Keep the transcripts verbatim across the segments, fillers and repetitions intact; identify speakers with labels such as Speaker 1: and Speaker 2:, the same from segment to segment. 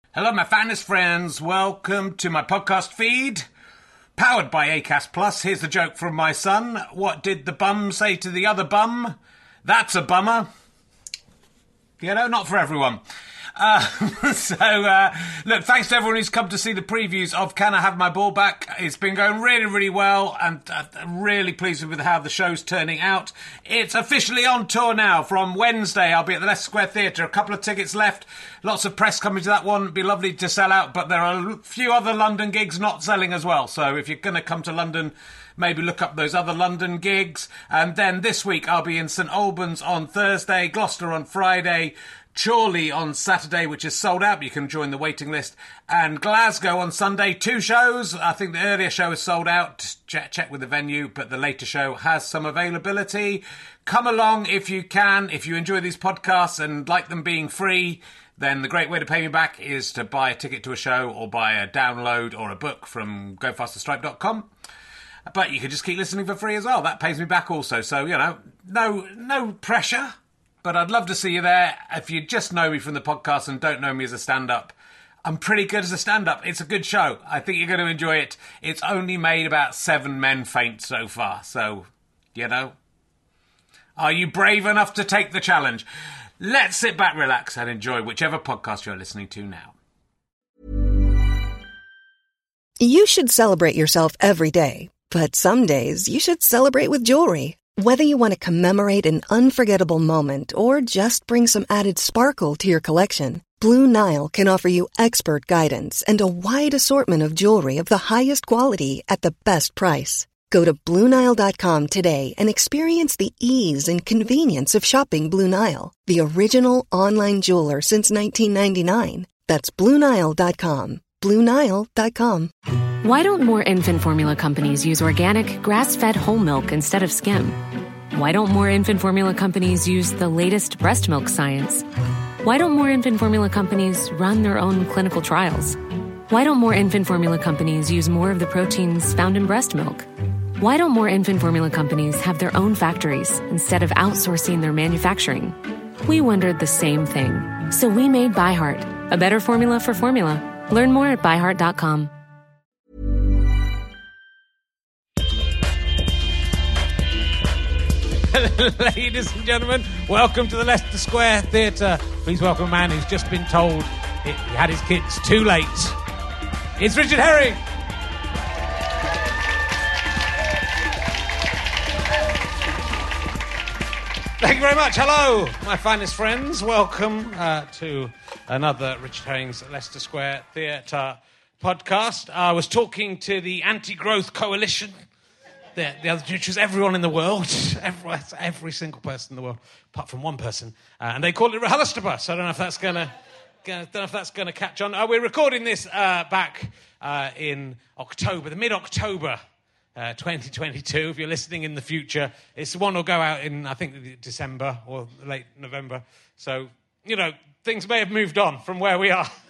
Speaker 1: Hello, my finest friends. Welcome to my podcast feed, powered by Acast Plus. Here's the joke from my son. What did the bum say to the other bum? That's a bummer. You know, not for everyone. Uh, so, uh, look, thanks to everyone who's come to see the previews of Can I Have My Ball Back? It's been going really, really well, and uh, I'm really pleased with how the show's turning out. It's officially on tour now. From Wednesday, I'll be at the Leicester Square Theatre. A couple of tickets left. Lots of press coming to that one. It'd be lovely to sell out, but there are a few other London gigs not selling as well. So if you're going to come to London, maybe look up those other London gigs. And then this week, I'll be in St Albans on Thursday, Gloucester on Friday, Chorley on Saturday, which is sold out, but you can join the waiting list, and Glasgow on Sunday. Two shows. I think the earlier show is sold out. Check, check with the venue, but the later show has some availability. Come along if you can. If you enjoy these podcasts and like them being free, then the great way to pay me back is to buy a ticket to a show or buy a download or a book from go faster stripe dot com. But you can just keep listening for free as well. That pays me back also. So, you know, no, no pressure. But I'd love to see you there. If you just know me from the podcast and don't know me as a stand-up, I'm pretty good as a stand-up. It's a good show. I think you're going to enjoy it. It's only made about seven men faint so far. So, you know, are you brave enough to take the challenge? Let's sit back, relax, and enjoy whichever podcast you're listening to now.
Speaker 2: You should celebrate yourself every day. But some days you should celebrate with jewelry. Whether you want to commemorate an unforgettable moment or just bring some added sparkle to your collection, Blue Nile can offer you expert guidance and a wide assortment of jewelry of the highest quality at the best price. Go to Blue Nile dot com today and experience the ease and convenience of shopping Blue Nile, the original online jeweler since nineteen ninety-nine. That's Blue Nile dot com. Blue Nile dot com.
Speaker 3: Why don't more infant formula companies use organic, grass-fed whole milk instead of skim? Why don't more infant formula companies use the latest breast milk science? Why don't more infant formula companies run their own clinical trials? Why don't more infant formula companies use more of the proteins found in breast milk? Why don't more infant formula companies have their own factories instead of outsourcing their manufacturing? We wondered the same thing. So we made ByHeart, a better formula for formula. Learn more at by heart dot com.
Speaker 1: Ladies and gentlemen, welcome to the Leicester Square Theatre. Please welcome a man who's just been told he had his kids too late. It's Richard Herring. Thank you very much. Hello, my finest friends. Welcome uh, to another Richard Herring's Leicester Square Theatre podcast. I was talking to the Anti-Growth Coalition. The, the other, which was everyone in the world, every, every single person in the world, apart from one person, uh, and they call it RHLSTP. So I don't know if that's gonna, gonna don't know if that's gonna catch on. Uh, we're recording this uh, back uh, in October, the mid-October, uh, twenty twenty-two. If you're listening in the future, it's the one will go out in I think December or late November. So you know things may have moved on from where we are.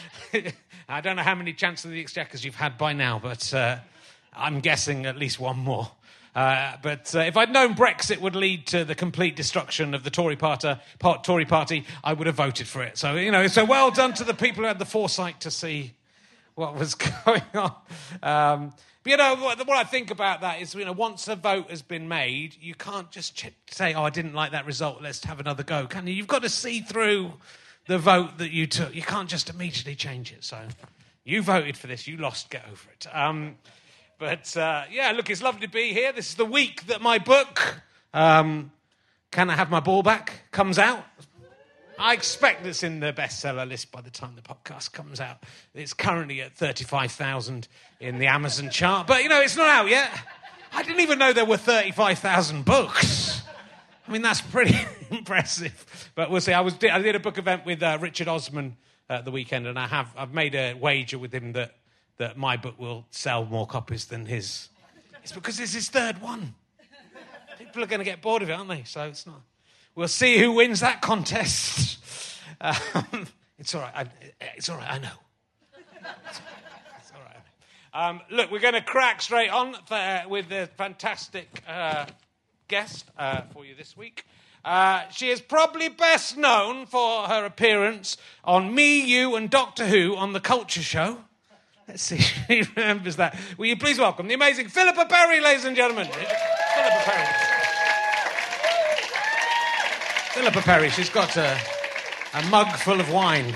Speaker 1: I don't know how many Chancellor of the Exchequers you've had by now, but. Uh, I'm guessing at least one more. Uh, but uh, if I'd known Brexit would lead to the complete destruction of the Tory party, part, Tory party, I would have voted for it. So, you know, so well done to the people who had the foresight to see what was going on. Um, but, you know, what, what I think about that is, you know, once a vote has been made, you can't just ch- say, oh, I didn't like that result, let's have another go, can you? You've got to see through the vote that you took. You can't just immediately change it. So you voted for this, you lost, get over it. Um... But, uh, yeah, look, it's lovely to be here. This is the week that my book, um, Can I Have My Ball Back, comes out. I expect it's in the bestseller list by the time the podcast comes out. It's currently at thirty-five thousand in the Amazon chart. But, you know, it's not out yet. I didn't even know there were thirty-five thousand books. I mean, that's pretty impressive. But we'll see. I was I did a book event with uh, Richard Osman at the weekend, and I have I've made a wager with him that that my book will sell more copies than his. It's because it's his third one. People are going to get bored of it, aren't they? So it's not. We'll see who wins that contest. Um, it's all right. I, it's all right. I know. It's, it's all right. I know. Um, look, we're going to crack straight on uh, with a fantastic uh, guest uh, for you this week. Uh, she is probably best known for her appearance on Me, You and Doctor Who on The Culture Show. Let's see if she remembers that. Will you please welcome the amazing Philippa Perry, ladies and gentlemen. Philippa Perry. Philippa Perry, she's got a, a mug full of wine.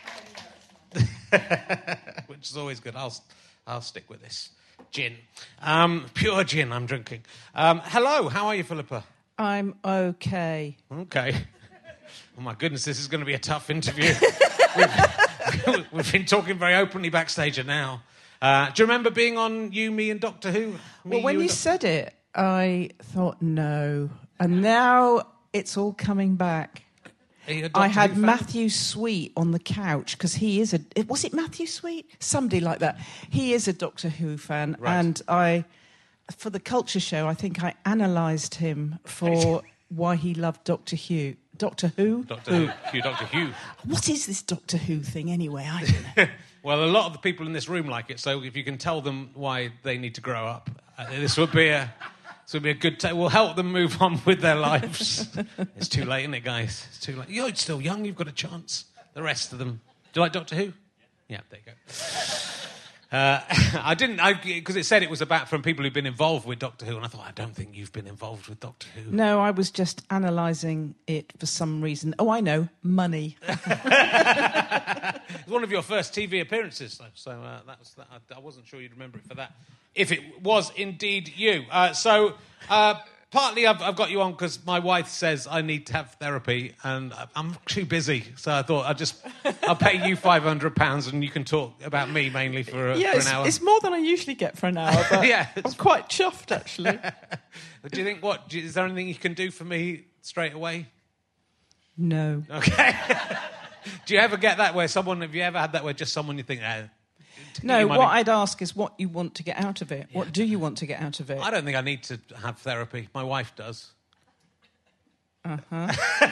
Speaker 1: Which is always good. I'll, I'll stick with this. Gin. Um, pure gin I'm drinking. Um, hello, how are you, Philippa?
Speaker 4: I'm okay.
Speaker 1: Okay. Oh, my goodness, this is going to be a tough interview. we've, we've been talking very openly backstage now. Uh, do you remember being on You, Me and Doctor Who? Me,
Speaker 4: well, when
Speaker 1: you,
Speaker 4: you
Speaker 1: Doc-
Speaker 4: said it, I thought no. And now it's all coming back.
Speaker 1: Are you a Doctor
Speaker 4: I had
Speaker 1: Who fan?
Speaker 4: Matthew Sweet on the couch because he is a... Was it Matthew Sweet? Somebody like that. He is a Doctor Who fan.
Speaker 1: Right.
Speaker 4: And I... For the Culture Show, I think I analysed him for why he loved Doctor Who. Doctor Who?
Speaker 1: Doctor Who. Who. Doctor Who.
Speaker 4: What is this Doctor Who thing anyway? I don't know.
Speaker 1: Well, a lot of the people in this room like it, so if you can tell them why they need to grow up, uh, this would be a this would be a good... T- we'll help them move on with their lives. It's too late, isn't it, guys? It's too late. You're still young, you've got a chance. The rest of them... Do you like Doctor Who? Yeah, there you go. Uh, I didn't, because it said it was about from people who've been involved with Doctor Who, and I thought, I don't think you've been involved with Doctor Who.
Speaker 4: No, I was just analysing it for some reason. Oh, I know, money.
Speaker 1: It was one of your first T V appearances, though, so uh, that was that. I, I wasn't sure you'd remember it for that. If it was indeed you. Uh, so, uh, partly I've, I've got you on because my wife says I need to have therapy, and I'm too busy, so I thought I'll just, I'll pay you five hundred pounds and you can talk about me mainly for, a,
Speaker 4: Yeah,
Speaker 1: for
Speaker 4: it's,
Speaker 1: an hour.
Speaker 4: it's more than I usually get for an hour, but
Speaker 1: Yeah,
Speaker 4: I'm
Speaker 1: it's-
Speaker 4: quite chuffed, actually.
Speaker 1: Do you think, what, do you- is there anything you can do for me straight away?
Speaker 4: No.
Speaker 1: Okay. Do you ever get that where someone, have you ever had that where just someone you think, ah, to
Speaker 4: No,
Speaker 1: give you
Speaker 4: what
Speaker 1: money?
Speaker 4: I'd ask is what you want to get out of it. What do you want to get out of it?
Speaker 1: I don't think I need to have therapy. My wife does.
Speaker 4: Uh-huh.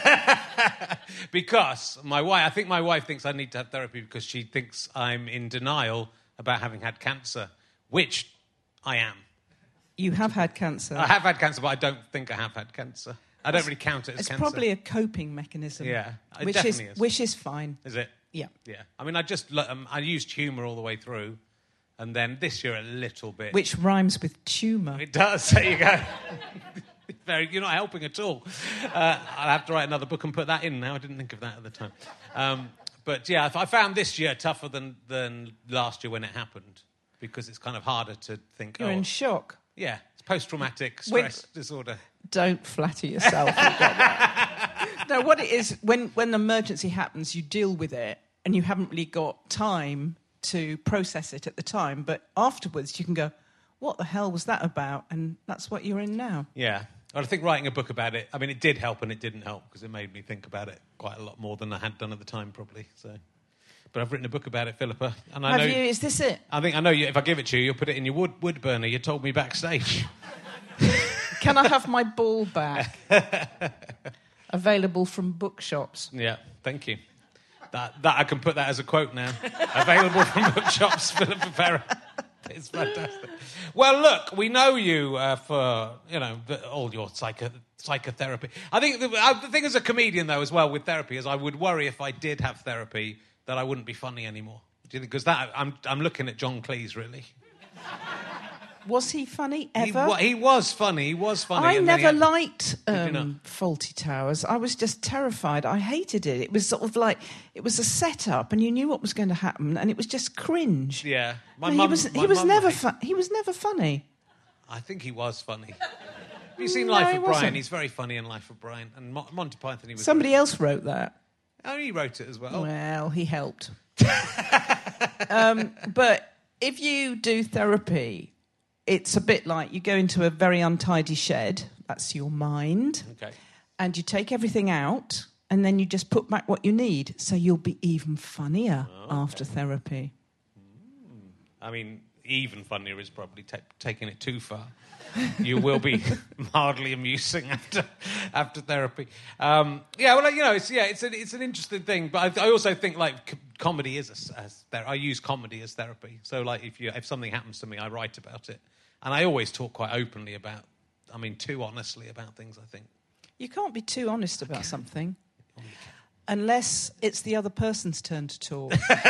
Speaker 1: Because my wife, I think my wife thinks I need to have therapy because she thinks I'm in denial about having had cancer, which I am.
Speaker 4: You have had cancer.
Speaker 1: I have had cancer, but I don't think I have had cancer. I don't really count it as
Speaker 4: It's
Speaker 1: cancer.
Speaker 4: probably a coping mechanism.
Speaker 1: Yeah, it
Speaker 4: which
Speaker 1: definitely
Speaker 4: is,
Speaker 1: is.
Speaker 4: Which is fine.
Speaker 1: Is it?
Speaker 4: Yeah.
Speaker 1: Yeah. I mean, I just um, I used humour all the way through, and then this year a little bit.
Speaker 4: Which rhymes with tumour.
Speaker 1: It does. There you go. Very, you're not helping at all. Uh, I'll have to write another book and put that in now. I didn't think of that at the time. Um, but yeah, I found this year tougher than, than last year when it happened because it's kind of harder to think.
Speaker 4: You're
Speaker 1: oh,
Speaker 4: in shock.
Speaker 1: yeah, it's post-traumatic
Speaker 4: When-
Speaker 1: stress disorder.
Speaker 4: Don't flatter yourself. You've got that. No, what it is, when, when an emergency happens, you deal with it and you haven't really got time to process it at the time. But afterwards, you can go, what the hell was that about? And that's what you're in now.
Speaker 1: Yeah. Well, I think writing a book about it, I mean, it did help and it didn't help because it made me think about it quite a lot more than I had done at the time, probably. So, but I've written a book about it, Philippa. And I
Speaker 4: Have
Speaker 1: know,
Speaker 4: you? Is this it?
Speaker 1: I think I know you, if I give it to you, you'll put it in your wood, wood burner. You told me backstage.
Speaker 4: Can I have my ball back? Available from bookshops.
Speaker 1: Yeah, thank you. That that I can put that as a quote now. Available from bookshops, Philippa Perry. It's fantastic. Well, look, we know you uh, for, you know, the, all your psycho, psychotherapy. I think the, uh, the thing as a comedian, though, as well, with therapy, is I would worry if I did have therapy that I wouldn't be funny anymore. Do you think? Because that I'm I'm looking at John Cleese, really.
Speaker 4: Was he funny
Speaker 1: He,
Speaker 4: ever?
Speaker 1: wa- he was funny. He was funny.
Speaker 4: I
Speaker 1: and then he
Speaker 4: never
Speaker 1: had-
Speaker 4: liked
Speaker 1: you
Speaker 4: um,
Speaker 1: not?
Speaker 4: Faulty Towers. I was just terrified. I hated it. It was sort of like, it was a setup and you knew what was going to happen and it was just cringe.
Speaker 1: Yeah, my
Speaker 4: No, he
Speaker 1: mum-
Speaker 4: was,
Speaker 1: my
Speaker 4: he was
Speaker 1: mum
Speaker 4: never
Speaker 1: hated-
Speaker 4: fu- he was never funny.
Speaker 1: I think he was funny. Have you seen
Speaker 4: No,
Speaker 1: Life
Speaker 4: he
Speaker 1: of Brian?
Speaker 4: wasn't.
Speaker 1: He's very funny in Life of Brian. And Mo- Monty Python, he was...
Speaker 4: Somebody else wrote that.
Speaker 1: Oh, he wrote it as well.
Speaker 4: Well, he helped. um, but if you do therapy, it's a bit like you go into a very untidy shed, that's your mind,
Speaker 1: Okay.
Speaker 4: and you take everything out and then you just put back what you need, so you'll be even funnier
Speaker 1: Oh,
Speaker 4: after therapy.
Speaker 1: I mean, even funnier is probably ta taking it too far. You will be mildly amusing after after therapy. Um, yeah, well, you know, it's yeah, it's an it's an interesting thing. But I, I also think like c- comedy is a, as ther- I use comedy as therapy. So like if you if something happens to me, I write about it, and I always talk quite openly about. I mean, too honestly about things. I think.
Speaker 4: You can't be too honest about something unless it's the other person's turn to talk.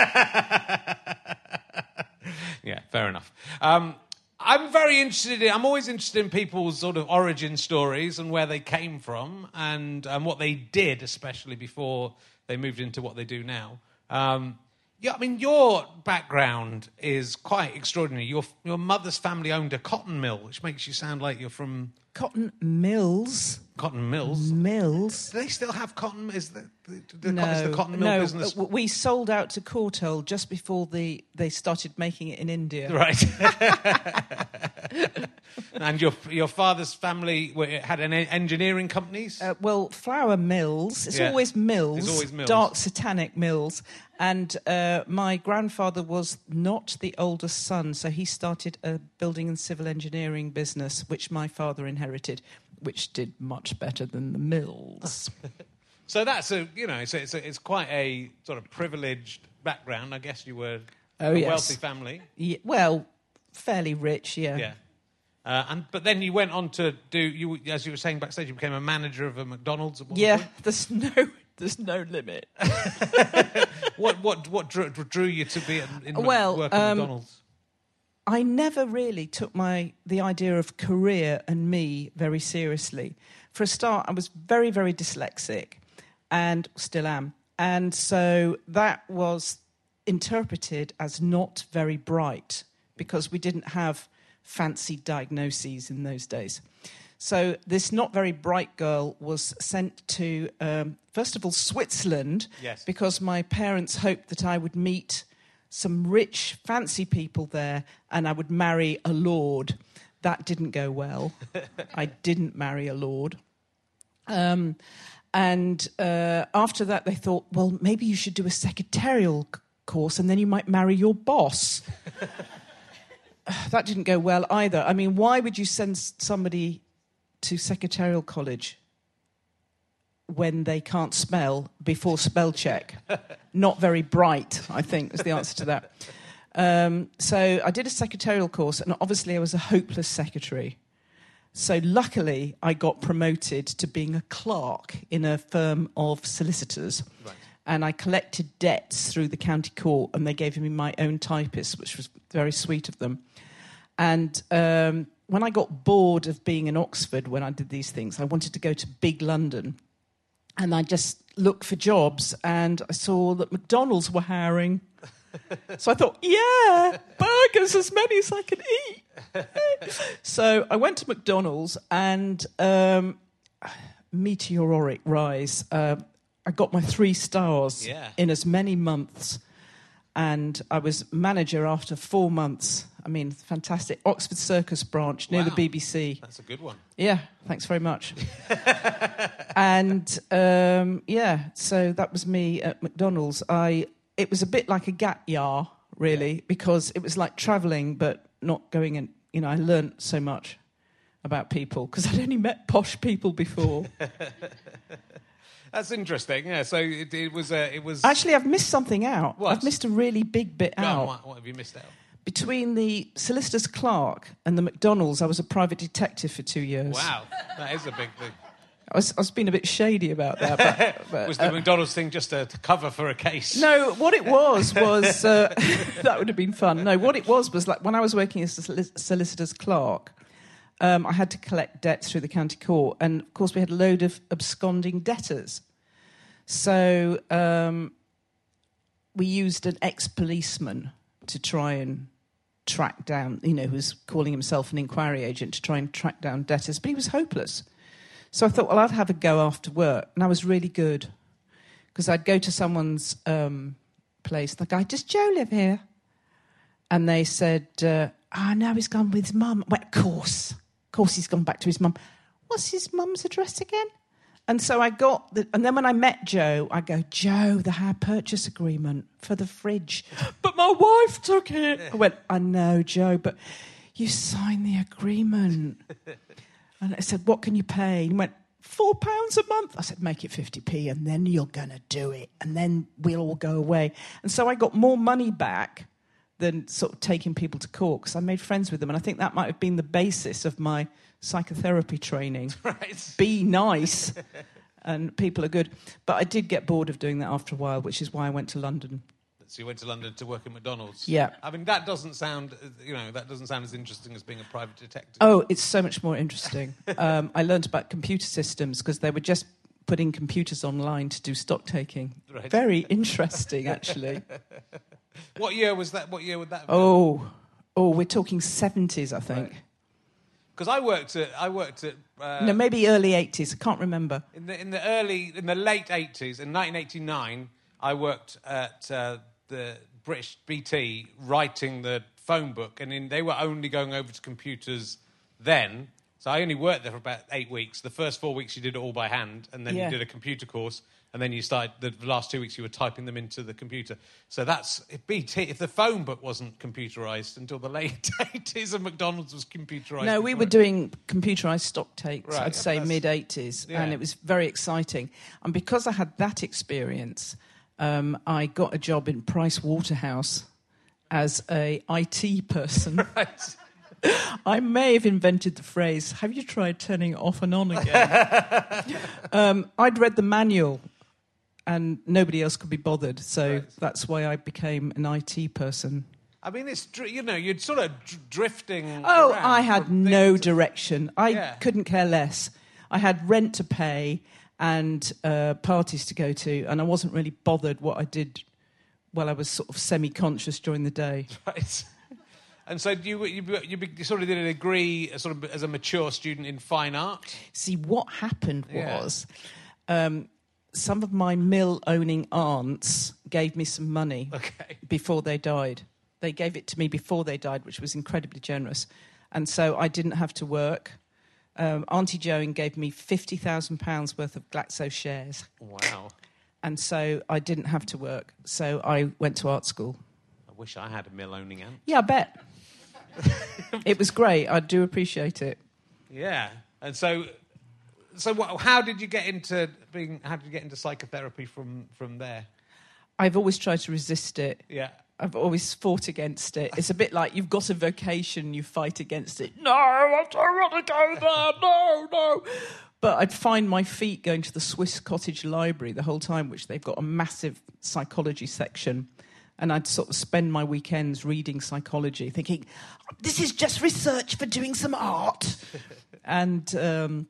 Speaker 1: Yeah, fair enough. Um, I'm very interested in, I'm always interested in people's sort of origin stories and where they came from and, and what they did, especially before they moved into what they do now. Um, yeah, I mean, your background is quite extraordinary. Your your mother's family owned a cotton mill, which makes you sound like you're from...
Speaker 4: Cotton mills?
Speaker 1: Cotton mills?
Speaker 4: Mills?
Speaker 1: Do they still have cotton? Is the, the, the,
Speaker 4: no,
Speaker 1: is the cotton mill
Speaker 4: no,
Speaker 1: business...
Speaker 4: we sold out to Courtauld just before the, they started making it in India.
Speaker 1: Right. And your your father's family had an engineering companies?
Speaker 4: Uh, well, flour mills. It's
Speaker 1: Yeah.
Speaker 4: always mills.
Speaker 1: It's always mills.
Speaker 4: Dark satanic mills. And uh, my grandfather was not the oldest son, so he started a building and civil engineering business, which my father inherited, which did much better than the mills.
Speaker 1: So that's a, you know, it's, a, it's, a, it's quite a sort of privileged background. I guess you were
Speaker 4: Oh,
Speaker 1: a
Speaker 4: yes.
Speaker 1: wealthy family.
Speaker 4: Yeah, well, fairly rich, yeah.
Speaker 1: Yeah. Uh, and but then you went on to do, you as you were saying backstage, you became a manager of a McDonald's at one
Speaker 4: Yeah,
Speaker 1: point.
Speaker 4: there's no, there's no limit.
Speaker 1: What what what drew, drew you to be in, in
Speaker 4: Well,
Speaker 1: work at
Speaker 4: um,
Speaker 1: McDonald's?
Speaker 4: I never really took my the idea of career and me very seriously. For a start, I was very, very dyslexic, and still am. And so that was interpreted as not very bright because we didn't have fancy diagnoses in those days. So this not very bright girl was sent to, um, first of all, Switzerland,
Speaker 1: Yes.
Speaker 4: because my parents hoped that I would meet some rich, fancy people there and I would marry a lord. That didn't go well. I didn't marry a lord. Um, and uh, after that, they thought, well, maybe you should do a secretarial c- course and then you might marry your boss. That didn't go well either. I mean, why would you send somebody to secretarial college when they can't spell before spell check? Not very bright, I think, is the answer to that. Um, so I did a secretarial course, and obviously I was a hopeless secretary. So luckily, I got promoted to being a clerk in a firm of solicitors.
Speaker 1: Right.
Speaker 4: And I collected debts through the county court, and they gave me my own typist, which was very sweet of them. And um, when I got bored of being in Oxford when I did these things, I wanted to go to big London. And I just looked for jobs, and I saw that McDonald's were hiring. So I thought, yeah, burgers, as many as I can eat. So I went to McDonald's, and um, meteoric rise. Uh, I got my three stars
Speaker 1: Yeah.
Speaker 4: in as many months. And I was manager after four months. I mean, fantastic. Oxford Circus branch near
Speaker 1: Wow.
Speaker 4: the B B C.
Speaker 1: That's a good one.
Speaker 4: Yeah, thanks very much. And, um, yeah, so that was me at McDonald's. I It was a bit like a gap year, really,
Speaker 1: Yeah.
Speaker 4: because it was like travelling but not going in. You know, I learnt so much about people because I'd only met posh people before.
Speaker 1: That's interesting. Yeah. So it, it was. Uh, it was.
Speaker 4: Actually, I've missed something out.
Speaker 1: What?
Speaker 4: I've missed a really big bit
Speaker 1: Go on,
Speaker 4: out.
Speaker 1: what, what have you missed out?
Speaker 4: Between the solicitor's clerk and the McDonald's, I was a private detective for two years.
Speaker 1: Wow, that is a big thing.
Speaker 4: I was, I was being a bit shady about that. But, but,
Speaker 1: Was the
Speaker 4: uh,
Speaker 1: McDonald's thing just a cover for a case?
Speaker 4: no, what it was was... Uh, that would have been fun. No, what it was was like when I was working as a solic- solicitor's clerk, um, I had to collect debts through the county court. And, of course, we had a load of absconding debtors. So um, we used an ex-policeman to try and track down, you know, who was calling himself an inquiry agent to try and track down debtors. But he was hopeless. So I thought, well, I'd have a go after work. And I was really good. Because I'd go to someone's um, place. And I'd go, does Joe live here? And they said, uh, oh, no, he's gone with his mum. I went, of course. Of course he's gone back to his mum. What's his mum's address again? And so I got... The, and then when I met Joe, I go, Joe, the hire purchase agreement for the fridge. But my wife took it. I went, I know, Joe, but you signed the agreement. And I said, what can you pay? And he went, four pounds a month. I said, make it fifty p and then you're going to do it. And then we'll all go away. And so I got more money back than sort of taking people to court because I made friends with them. And I think that might have been the basis of my psychotherapy training.
Speaker 1: Right.
Speaker 4: Be nice, and people are good. But I did get bored of doing that after a while, which is why I went to London.
Speaker 1: So you went to London to work at McDonald's?
Speaker 4: Yeah.
Speaker 1: I mean, that doesn't sound, you know, that doesn't sound as interesting as being a private detective.
Speaker 4: Oh, it's so much more interesting. um, I learned about computer systems because they were just putting computers online to do stock taking.
Speaker 1: Right.
Speaker 4: Very interesting, actually.
Speaker 1: What year was that? What year would that have been?
Speaker 4: Oh, oh, we're talking seventies, I think.
Speaker 1: Because I worked at, I worked at... Uh,
Speaker 4: no, maybe early eighties. I can't remember.
Speaker 1: In the, in the early, in the late eighties, in nineteen eighty-nine, I worked at uh, the British B T writing the phone book, and in, they were only going over to computers then. So I only worked there for about eight weeks. The first four weeks you did it all by hand, and then
Speaker 4: Yeah.
Speaker 1: you did a computer course, and then you started, the last two weeks you were typing them into the computer. So that's, if B T, if the phone book wasn't computerised until the late eighties and McDonald's was computerised.
Speaker 4: No, we
Speaker 1: before
Speaker 4: were
Speaker 1: it.
Speaker 4: doing computerised stock takes,
Speaker 1: Right,
Speaker 4: I'd say
Speaker 1: that's-
Speaker 4: mid-eighties,
Speaker 1: yeah.
Speaker 4: and it was very exciting. And because I had that experience, um, I got a job in Price Waterhouse as a I T person.
Speaker 1: Right.
Speaker 4: I may have invented the phrase, have you tried turning it off and on again? um, I'd read the manual and nobody else could be bothered, so
Speaker 1: Right.
Speaker 4: that's why I became an I T person.
Speaker 1: I mean, it's, dr- you know, you're sort of dr- drifting
Speaker 4: Oh,
Speaker 1: around
Speaker 4: I had
Speaker 1: from
Speaker 4: no
Speaker 1: thing to-
Speaker 4: direction. I
Speaker 1: Yeah.
Speaker 4: couldn't care less. I had rent to pay and uh, parties to go to, and I wasn't really bothered what I did while I was sort of semi-conscious during the day.
Speaker 1: Right. And so you, you, you, you sort of did a degree uh, sort of as a mature student in fine art?
Speaker 4: See, what happened
Speaker 1: Yeah.
Speaker 4: was um, some of my mill-owning aunts gave me some money
Speaker 1: Okay.
Speaker 4: before they died. They gave it to me before they died, which was incredibly generous. And so I didn't have to work. Um, Auntie Joan gave me fifty thousand pounds worth of Glaxo shares.
Speaker 1: Wow.
Speaker 4: And so I didn't have to work. So I went to art school.
Speaker 1: I wish I had a mill-owning aunt.
Speaker 4: Yeah, I bet. It was great. I do appreciate it.
Speaker 1: Yeah. And so, so what, how did you get into being? How did you get into psychotherapy from from there?
Speaker 4: I've always tried to resist it.
Speaker 1: Yeah.
Speaker 4: I've always fought against it. It's a bit like you've got a vocation, you fight against it. No, I don't want to go there. No, no. But I'd find my feet going to the Swiss Cottage Library the whole time, which they've got a massive psychology section. And I'd sort of spend my weekends reading psychology, thinking, this is just research for doing some art. and, um,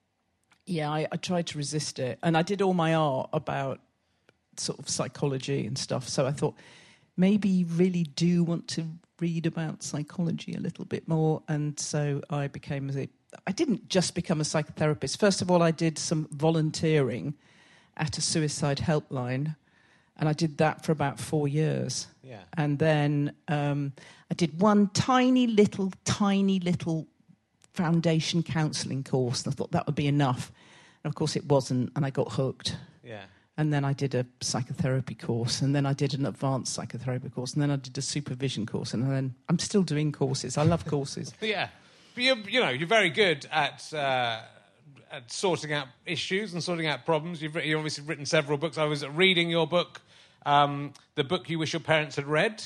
Speaker 4: yeah, I, I tried to resist it. And I did all my art about sort of psychology and stuff. So I thought, maybe you really do want to read about psychology a little bit more. And so I became a... I didn't just become a psychotherapist. First of all, I did some volunteering at a suicide helpline. And I did that for about four years.
Speaker 1: Yeah.
Speaker 4: And then um, I did one tiny little, tiny little foundation counselling course. And I thought that would be enough. And of course it wasn't. And I got hooked.
Speaker 1: Yeah.
Speaker 4: And then I did a psychotherapy course. And then I did an advanced psychotherapy course. And then I did a supervision course. And then I'm still doing courses. I love courses.
Speaker 1: Yeah. But you, you know, you're very good at... Uh, at sorting out issues and sorting out problems. You've, written, you've obviously written several books. I was reading your book, um, the book you wish your parents had read.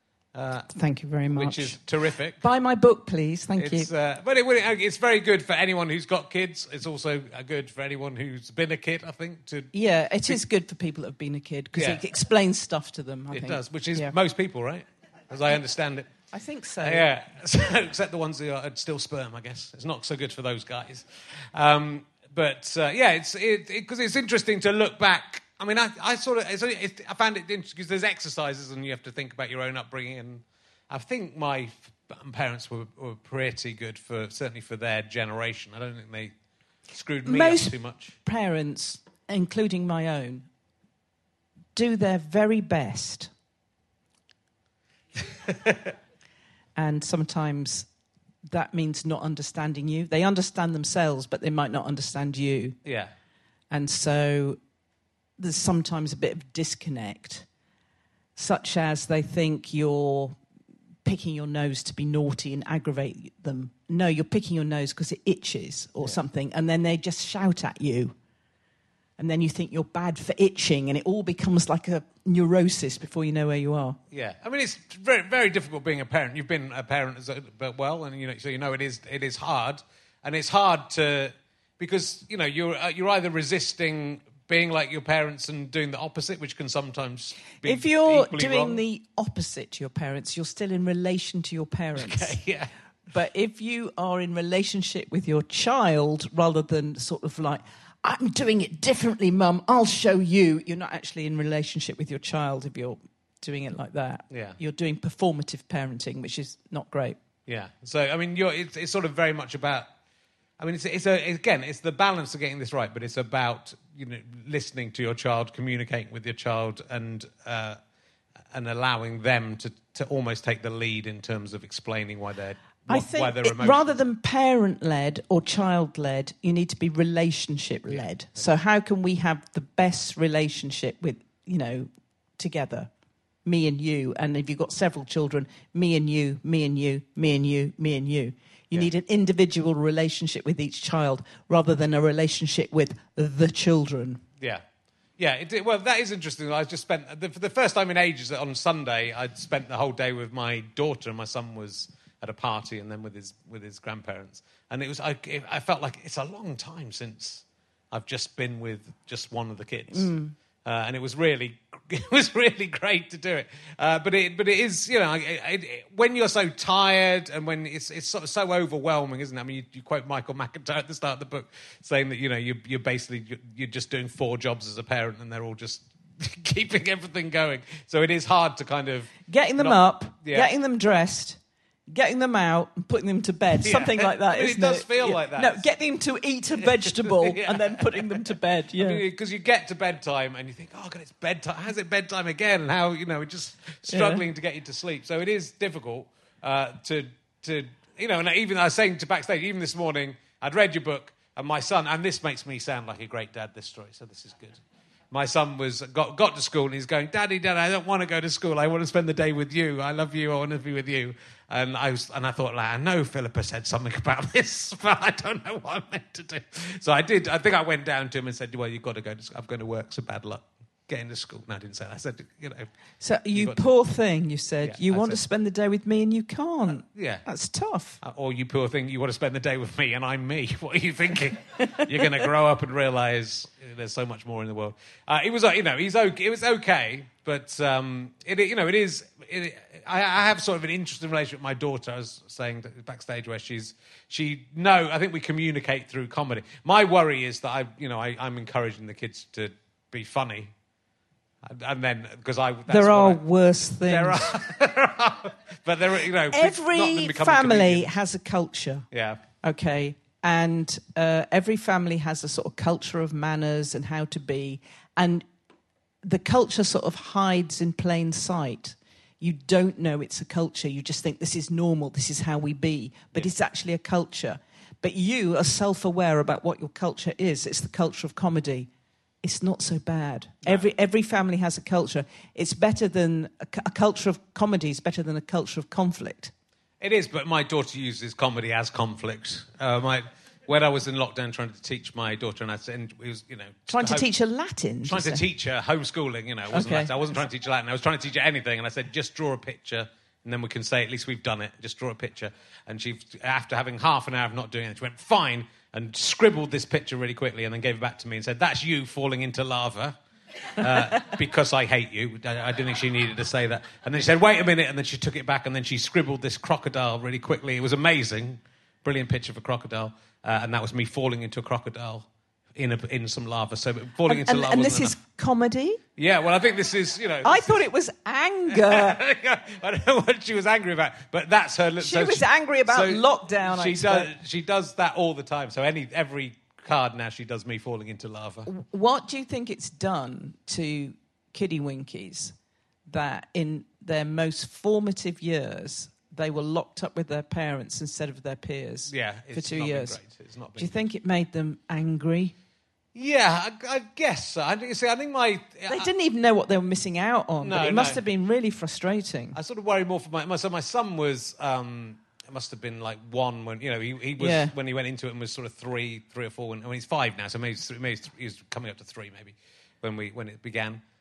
Speaker 1: Uh,
Speaker 4: Thank you very much.
Speaker 1: Which is terrific.
Speaker 4: Buy my book, please. Thank
Speaker 1: It's,
Speaker 4: you.
Speaker 1: uh, but it, it's very good for anyone who's got kids. It's also uh, good for anyone who's been a kid, I think. To
Speaker 4: Yeah, it is good for people that have been a kid because
Speaker 1: Yeah.
Speaker 4: it explains stuff to them, I
Speaker 1: It
Speaker 4: think.
Speaker 1: does, which is
Speaker 4: Yeah.
Speaker 1: most people, right? As I understand it.
Speaker 4: I think so.
Speaker 1: Yeah, so, except the ones who are still sperm, I guess. It's not so good for those guys. Um, but, uh, yeah, it's because it, it, it's interesting to look back. I mean, I, I sort of... It's, it, I found it interesting because there's exercises and you have to think about your own upbringing. And I think my parents were, were pretty good, for certainly for their generation. I don't think they screwed me
Speaker 4: Most
Speaker 1: up too much.
Speaker 4: parents, including my own, do their very best. And sometimes that means not understanding you. They understand themselves, but they might not understand you.
Speaker 1: Yeah.
Speaker 4: And so there's sometimes a bit of disconnect, such as they think you're picking your nose to be naughty and aggravate them. No, you're picking your nose because it itches or
Speaker 1: Yeah.
Speaker 4: something, and then they just shout at you. And then you think you're bad for itching, and it all becomes like a neurosis before you know where you are.
Speaker 1: Yeah, I mean, it's very, very difficult being a parent. You've been a parent as a, but well, and you know, so you know it is it is hard. and it's hard to because you know you're uh, you're either resisting being like your parents and doing the opposite, which can sometimes be
Speaker 4: if you're
Speaker 1: equally
Speaker 4: doing
Speaker 1: wrong.
Speaker 4: the opposite to your parents, you're still in relation to your parents.
Speaker 1: Okay, yeah.
Speaker 4: But if you are in relationship with your child rather than sort of like, I'm doing it differently, Mum, I'll show you, you're not actually in relationship with your child if you're doing it like that.
Speaker 1: Yeah.
Speaker 4: You're doing performative parenting, which is not great.
Speaker 1: Yeah. So, I mean, you're, it's, it's sort of very much about... I mean, it's, it's a, again, it's the balance of getting this right, but it's about, you know, listening to your child, communicating with your child, and uh, and allowing them to, to almost take the lead in terms of explaining why they're what,
Speaker 4: I think
Speaker 1: why they're
Speaker 4: it,
Speaker 1: emotional.
Speaker 4: rather than parent-led or child-led, you need to be relationship-led.
Speaker 1: Yeah.
Speaker 4: So how can we have the best relationship with, you know, together? Me and you. And if you've got several children, me and you, me and you, me and you, me and you. You
Speaker 1: Yeah.
Speaker 4: need an individual relationship with each child rather than a relationship with the children.
Speaker 1: Yeah. Yeah, it, it- well, that is interesting. I just spent, the, for the first time in ages, on Sunday, I'd spent the whole day with my daughter, and my son was at a party, and then with his with his grandparents. And it was, I, it, I felt like it's a long time since I've just been with just one of the kids.
Speaker 4: Mm.
Speaker 1: Uh, and it was really, it was really great to do it. Uh, but it, but it is, you know, it, it, it, when you're so tired and when it's it's sort of so overwhelming, isn't it? I mean, you, you quote Michael McIntyre at the start of the book, saying that you know you, you're basically you're, you're just doing four jobs as a parent, and they're all just keeping everything going. So it is hard to kind of
Speaker 4: Getting them
Speaker 1: not-
Speaker 4: up,
Speaker 1: yeah.
Speaker 4: getting them dressed, getting them out and putting them to bed.
Speaker 1: Yeah.
Speaker 4: Something like that,
Speaker 1: I mean, it
Speaker 4: isn't
Speaker 1: does feel like that.
Speaker 4: No, getting them to eat a vegetable
Speaker 1: Yeah.
Speaker 4: and then putting them to bed. Yeah.
Speaker 1: Because you get to bedtime and you think, oh, God, it's bedtime. How's it bedtime again? And how, you know, we're just struggling
Speaker 4: Yeah.
Speaker 1: to get you to sleep. So it is difficult uh, to, to, you know, and even I was saying to backstage, even this morning, I'd read your book and my son, and this makes me sound like a great dad, this story, so this is good. My son was got, got to school and he's going, Daddy, Daddy, I don't want to go to school. I want to spend the day with you. I love you. I want to be with you. And I was, and I thought, like, I know Philippa said something about this, but I don't know what I'm meant to do. So I did. I think I went down to him and said, well, you've got to go to school. I'm going to work, so bad luck. Get into school. No, I didn't say that. I said, you know.
Speaker 4: So you
Speaker 1: got to-
Speaker 4: poor thing, you said,
Speaker 1: Yeah,
Speaker 4: you
Speaker 1: I
Speaker 4: want to
Speaker 1: said-
Speaker 4: spend the day with me and you can't.
Speaker 1: Yeah.
Speaker 4: That's tough.
Speaker 1: Uh, Or you poor thing, you want to spend the day with me and I'm me. What are you thinking? You're going to grow up and realise there's so much more in the world. Uh, it was, uh, you know, he's okay. It was okay, but um, it, you know, it is. It, I, I have sort of an interesting relationship with my daughter. I was saying backstage where she's, she no, I think we communicate through comedy. My worry is that I, you know, I, I'm encouraging the kids to be funny, and, and then because I that's
Speaker 4: There are
Speaker 1: what I-
Speaker 4: worse things.
Speaker 1: there are, there are, but there are, you know, not them
Speaker 4: Every
Speaker 1: becoming
Speaker 4: family
Speaker 1: comedians.
Speaker 4: has a culture.
Speaker 1: Yeah.
Speaker 4: Okay. And uh, every family has a sort of culture of manners and how to be. And the culture sort of hides in plain sight. You don't know it's a culture. You just think this is normal. This is how we be. But it's actually a culture. But you are self-aware about what your culture is. It's the culture of comedy. It's not so bad. No. Every every family has a culture. It's better than a, a culture of comedy is better than a culture of conflict.
Speaker 1: It is, but my daughter uses comedy as conflict. Uh, my, when I was in lockdown trying to teach my daughter, and I said, it was, you know...
Speaker 4: Trying to
Speaker 1: home,
Speaker 4: teach her Latin?
Speaker 1: Trying to
Speaker 4: say?
Speaker 1: teach her homeschooling, you know. It wasn't
Speaker 4: Okay.
Speaker 1: Latin. I wasn't trying to teach her Latin. I was trying to teach her anything, and I said, just draw a picture, and then we can say, at least we've done it. Just draw a picture. And she, after having half an hour of not doing it, she went, fine, and scribbled this picture really quickly, and then gave it back to me and said, that's you falling into lava. uh, because I hate you. I, I didn't think she needed to say that. And then she said, wait a minute, and then she took it back, and then she scribbled this crocodile really quickly. It was amazing. Brilliant picture of a crocodile. Uh, and that was me falling into a crocodile in a, in some lava. So falling
Speaker 4: And,
Speaker 1: into
Speaker 4: and,
Speaker 1: lava
Speaker 4: and
Speaker 1: wasn't
Speaker 4: this is
Speaker 1: enough.
Speaker 4: comedy?
Speaker 1: Yeah, well, I think this is, you know...
Speaker 4: I thought it was anger.
Speaker 1: I don't know what she was angry about, but that's her...
Speaker 4: She was angry about lockdown, I
Speaker 1: She does,
Speaker 4: expect.
Speaker 1: she does that all the time. So any every card now she does me falling into lava.
Speaker 4: What do you think it's done to kiddie winkies that in their most formative years they were locked up with their parents instead of their peers
Speaker 1: Yeah,
Speaker 4: for
Speaker 1: it's
Speaker 4: two
Speaker 1: not been
Speaker 4: years?
Speaker 1: great. It's not
Speaker 4: Do you
Speaker 1: been-
Speaker 4: think it made them angry?
Speaker 1: Yeah, I, I guess so. I think, see, I think my...
Speaker 4: They
Speaker 1: I,
Speaker 4: didn't even know what they were missing out on.
Speaker 1: No,
Speaker 4: but it must
Speaker 1: no.
Speaker 4: have been really frustrating.
Speaker 1: I sort of worry more for my... my so my son was... Um, it must have been like one when, you know, he, he was...
Speaker 4: Yeah.
Speaker 1: When he went into it and was sort of three, three or four. When, I mean, he's five now, so maybe, he's- maybe he's, he was coming up to three, maybe, when we when it began.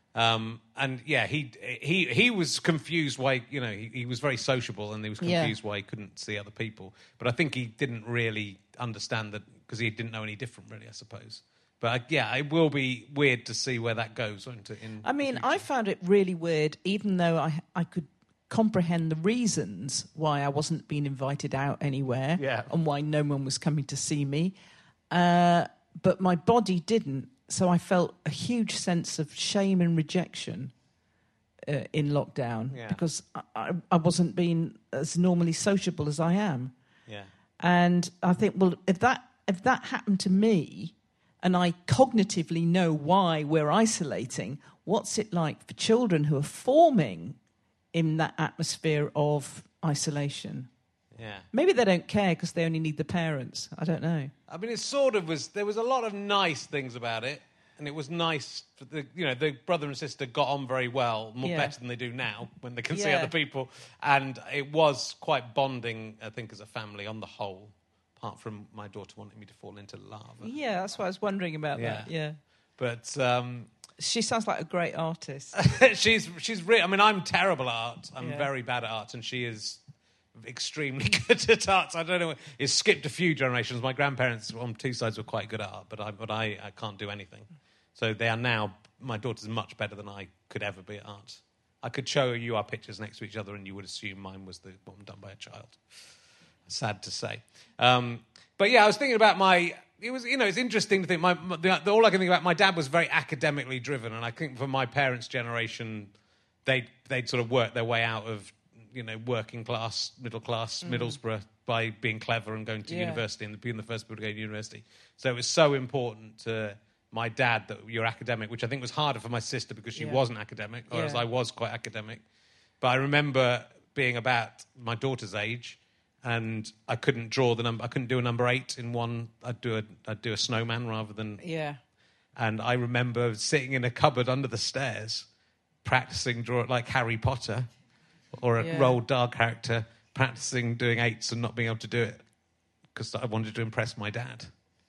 Speaker 1: Um, and yeah, he he he was confused why, you know, he, he was very sociable and he was confused
Speaker 4: Yeah.
Speaker 1: why he couldn't see other people. But I think he didn't really understand that because he didn't know any different, really, I suppose. But uh, yeah, it will be weird to see where that goes. Into, in
Speaker 4: I mean, I found it really weird, even though I I could comprehend the reasons why I wasn't being invited out anywhere
Speaker 1: Yeah.
Speaker 4: and why no one was coming to see me. Uh, but my body didn't. So I felt a huge sense of shame and rejection uh, in lockdown
Speaker 1: Yeah.
Speaker 4: because I, I, I wasn't being as normally sociable as I am.
Speaker 1: Yeah.
Speaker 4: And I think, well, if that if that happened to me and I cognitively know why we're isolating, what's it like for children who are forming in that atmosphere of isolation?
Speaker 1: Yeah.
Speaker 4: Maybe they don't care because they only need the parents. I don't know.
Speaker 1: I mean, it sort of was. There was a lot of nice things about it, and it was nice. For the, you know, the brother and sister got on very well, more
Speaker 4: Yeah.
Speaker 1: better than they do now when they can see
Speaker 4: Yeah.
Speaker 1: other people, and it was quite bonding. I think as a family on the whole, apart from my daughter wanting me to fall into lava.
Speaker 4: Yeah, that's what I was wondering about
Speaker 1: Yeah.
Speaker 4: that. Yeah.
Speaker 1: But um,
Speaker 4: She sounds like a great artist.
Speaker 1: she's she's really. I mean, I'm terrible at art. I'm
Speaker 4: Yeah.
Speaker 1: very bad at art, and she is extremely good at art. I don't know. It's skipped a few generations. My grandparents on two sides were quite good at art, but I but I, I can't do anything. So they are now. My daughter's much better than I could ever be at art. I could show you our pictures next to each other, and you would assume mine was the one done by a child. Sad to say. Um, but yeah, I was thinking about my. It was, you know, it's interesting to think. My, my the, the, all I can think about. My dad was very academically driven, and I think for my parents' generation, they they'd sort of worked their way out of, you know, working class, middle class,
Speaker 4: Mm.
Speaker 1: Middlesbrough by being clever and going to
Speaker 4: Yeah.
Speaker 1: university and being the first people to go to university. So it was so important to my dad that you're academic, which I think was harder for my sister because she
Speaker 4: Yeah.
Speaker 1: wasn't academic, whereas
Speaker 4: Yeah.
Speaker 1: I was quite academic. But I remember being about my daughter's age, and I couldn't draw the number. I couldn't do a number eight in one. I'd do a I'd do a snowman rather than.
Speaker 4: Yeah.
Speaker 1: And I remember sitting in a cupboard under the stairs, practicing draw like Harry Potter, or a
Speaker 4: Yeah.
Speaker 1: Roald Dahl character, practicing doing eights and not being able to do it because I wanted to impress my dad.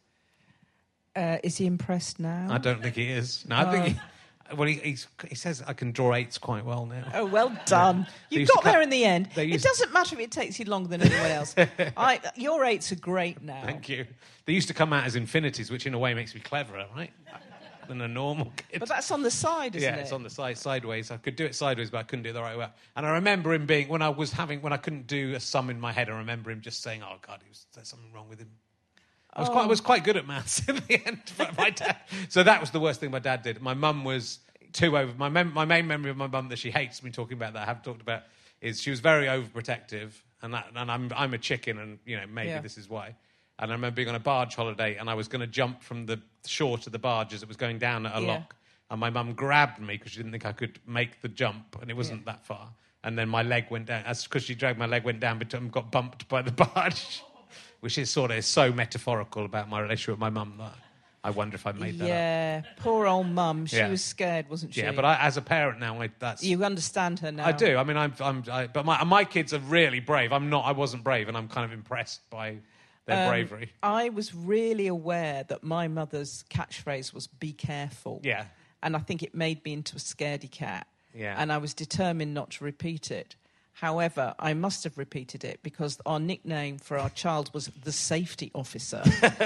Speaker 4: Uh, is he impressed now?
Speaker 1: I don't think he is. No, I think he, well, he he's, he says I can draw eights quite well now.
Speaker 4: Oh, well done.
Speaker 1: They
Speaker 4: You
Speaker 1: used to
Speaker 4: got there
Speaker 1: cut-
Speaker 4: in the end.
Speaker 1: they
Speaker 4: It
Speaker 1: used-
Speaker 4: doesn't matter if it takes you longer than anyone else. I, your eights are great now.
Speaker 1: Thank you. They used to come out as infinities, which in a way makes me cleverer, right? Than a normal kid.
Speaker 4: But that's on the side, isn't
Speaker 1: Yeah,
Speaker 4: it?
Speaker 1: it's on the side, sideways. I could do it sideways, but I couldn't do it the right way. And I remember him being, when I was having, when I couldn't do a sum in my head, I remember him just saying, "Oh God, he was, there's something wrong with him." I was quite, I was quite good at maths in the end. But my dad, so that was the worst thing my dad did. My mum was too over. My mem, my main memory of my mum that she hates me talking about that I have talked about is she was very overprotective, and that, and I'm I'm a chicken, and you know maybe
Speaker 4: Yeah.
Speaker 1: this is why. And I remember being on a barge holiday, and I was going to jump from the shore to the barge as it was going down at a
Speaker 4: Yeah.
Speaker 1: lock. And my mum grabbed me because she didn't think I could make the jump, and it wasn't
Speaker 4: Yeah.
Speaker 1: that far. And then my leg went down, because she dragged my leg went down, but um, got bumped by the barge, which is sort of so metaphorical about my relationship with my mum that I wonder if I made that up.
Speaker 4: Yeah, poor old mum. She
Speaker 1: Yeah.
Speaker 4: was scared, wasn't she?
Speaker 1: Yeah, but I, as a parent now, I, that's
Speaker 4: You understand her now.
Speaker 1: I do. I mean, I'm, I'm I, but my my kids are really brave. I'm not. I wasn't brave, and I'm kind of impressed by their
Speaker 4: Um,
Speaker 1: bravery.
Speaker 4: I was really aware that my mother's catchphrase was "be careful."
Speaker 1: Yeah.
Speaker 4: And I think it made me into a scaredy cat.
Speaker 1: Yeah.
Speaker 4: And I was determined not to repeat it. However, I must have repeated it because our nickname for our child was the safety officer.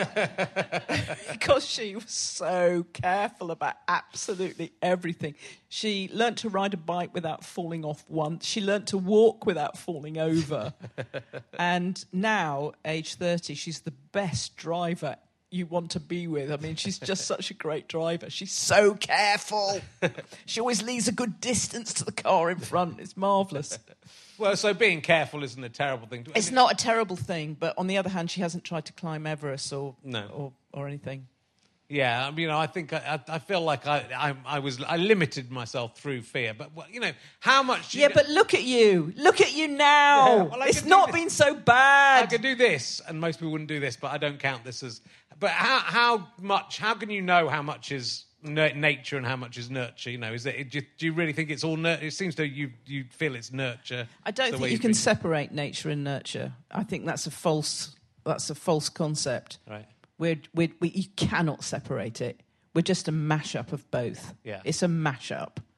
Speaker 4: Because she was so careful about absolutely everything. She learnt to ride a bike without falling off once. She learnt to walk without falling over. And now, age thirty, she's the best driver you want to be with. I mean, she's just such a great driver. She's so careful. She always leaves a good distance to the car in front. It's marvellous.
Speaker 1: Well, so being careful isn't a terrible thing.
Speaker 4: It's not a terrible thing, but on the other hand, she hasn't tried to climb Everest or
Speaker 1: No.
Speaker 4: or, or anything.
Speaker 1: Yeah, you know, I think I, I feel like I, I, I was I limited myself through fear, but well, you know, how much? do you
Speaker 4: Yeah,
Speaker 1: know-
Speaker 4: but look at you. Look at you now.
Speaker 1: Yeah, well, I
Speaker 4: it's
Speaker 1: can do
Speaker 4: not
Speaker 1: this.
Speaker 4: been so
Speaker 1: I
Speaker 4: bad.
Speaker 1: could do this, and most people wouldn't do this, but I don't count this as. But how how much? How can you know how much is n- nature and how much is nurture? You know, is it? Do you, do you really think it's all nurture? It seems to you you feel it's nurture.
Speaker 4: I don't
Speaker 1: the
Speaker 4: think
Speaker 1: way
Speaker 4: you
Speaker 1: you've
Speaker 4: can
Speaker 1: been-
Speaker 4: separate nature and nurture. I think that's a false. That's a false concept.
Speaker 1: Right.
Speaker 4: We're, we're, we you cannot separate it. We're just a mashup of both.
Speaker 1: Yeah.
Speaker 4: It's a mashup.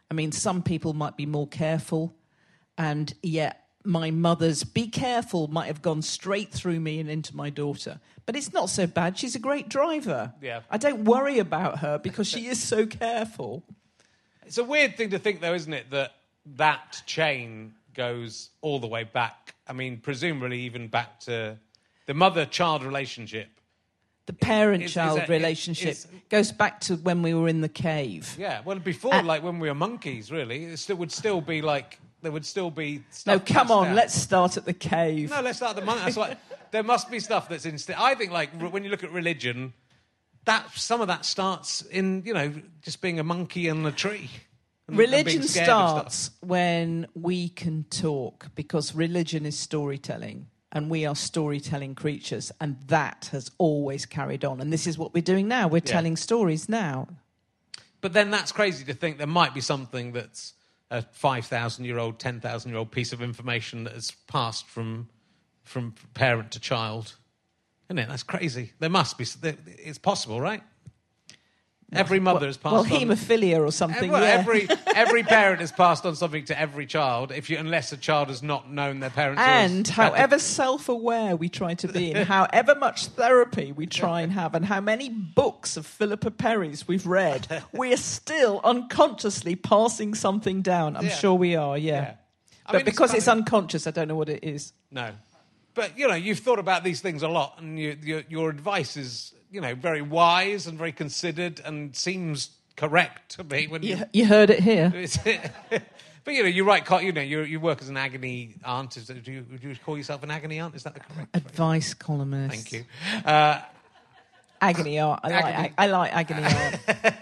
Speaker 4: I mean, some people might be more careful, and yet my mother's "be careful" might have gone straight through me and into my daughter. But it's not so bad. She's a great driver.
Speaker 1: Yeah.
Speaker 4: I don't worry about her because she is so careful.
Speaker 1: It's a weird thing to think, though, isn't it, that that chain goes all the way back. I mean, presumably even back to the mother-child relationship.
Speaker 4: The parent-child
Speaker 1: Is- is that-
Speaker 4: relationship
Speaker 1: is-
Speaker 4: goes back to when we were in the cave.
Speaker 1: Yeah, well, before,
Speaker 4: Uh,
Speaker 1: like, when we were monkeys, really, it still, would still be, like, there would still be
Speaker 4: No,
Speaker 1: stuff
Speaker 4: come
Speaker 1: passed
Speaker 4: on,
Speaker 1: down.
Speaker 4: let's start at the cave.
Speaker 1: No, let's start at the monkey. That's what, there must be stuff that's instinct. I think, like, r- when you look at religion, that some of that starts in, you know, just being a monkey in a tree. And, and
Speaker 4: Religion
Speaker 1: being scared of stuff.
Speaker 4: starts when we can talk, because religion is storytelling, and we are storytelling creatures, and that has always carried on. And this is what we're doing now. We're
Speaker 1: Yeah.
Speaker 4: telling stories now.
Speaker 1: But then that's crazy to think there might be something that's a five thousand year old, ten thousand year old piece of information that has passed from from parent to child. Isn't it? That's crazy. There must be. It's possible, right? Every mother has passed
Speaker 4: Well,
Speaker 1: on...
Speaker 4: haemophilia or something,
Speaker 1: Well,
Speaker 4: yeah.
Speaker 1: every, every parent has passed on something to every child, if you, unless a child has not known their parents. or has
Speaker 4: And
Speaker 1: had to-
Speaker 4: however self-aware we try to be, and however much therapy we try and have, and how many books of Philippa Perry's we've read, we are still unconsciously passing something down. I'm
Speaker 1: Yeah.
Speaker 4: sure we are, yeah.
Speaker 1: Yeah. I
Speaker 4: But
Speaker 1: mean,
Speaker 4: because
Speaker 1: kind
Speaker 4: it's
Speaker 1: of-
Speaker 4: unconscious, I don't know what it is.
Speaker 1: No. But, you know, you've thought about these things a lot, and you, your, your advice is, you know, very wise and very considered and seems correct to me. When you,
Speaker 4: You, you heard it here.
Speaker 1: But, you know, you write, you know, you, you work as an agony aunt. Is that, do, you, do you call yourself an agony aunt? Is that the correct
Speaker 4: Advice columnist.
Speaker 1: Thank you. Uh,
Speaker 4: Agony art. I like,
Speaker 1: Agony.
Speaker 4: ag- I like agony art.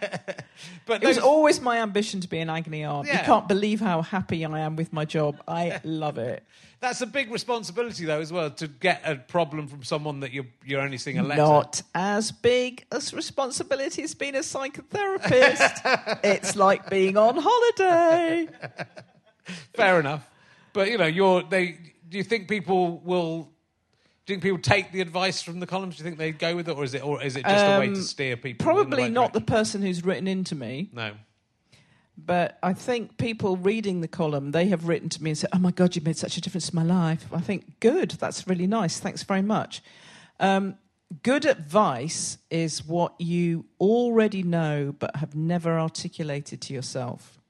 Speaker 1: but
Speaker 4: It was
Speaker 1: those-
Speaker 4: always my ambition to be an agony aunt.
Speaker 1: Yeah.
Speaker 4: You can't believe how happy I am with my job. I love it.
Speaker 1: That's a big responsibility, though, as well, to get a problem from someone that you're, you're only seeing a letter.
Speaker 4: Not as big as responsibility as being a psychotherapist. It's like being on holiday.
Speaker 1: Fair enough. But, you know, you're, they, do you think people will... Do you think people take the advice from the columns? Do you think they go with it, or is it, or is it just a way to
Speaker 4: Um,
Speaker 1: steer people? in the
Speaker 4: Probably
Speaker 1: right
Speaker 4: not the
Speaker 1: direction?
Speaker 4: person who's written into me,
Speaker 1: No.
Speaker 4: but I think people reading the column, they have written to me and said, "Oh my God, you've made such a difference in my life." I think, good, that's really nice. Thanks very much. Um, good advice is what you already know but have never articulated to yourself.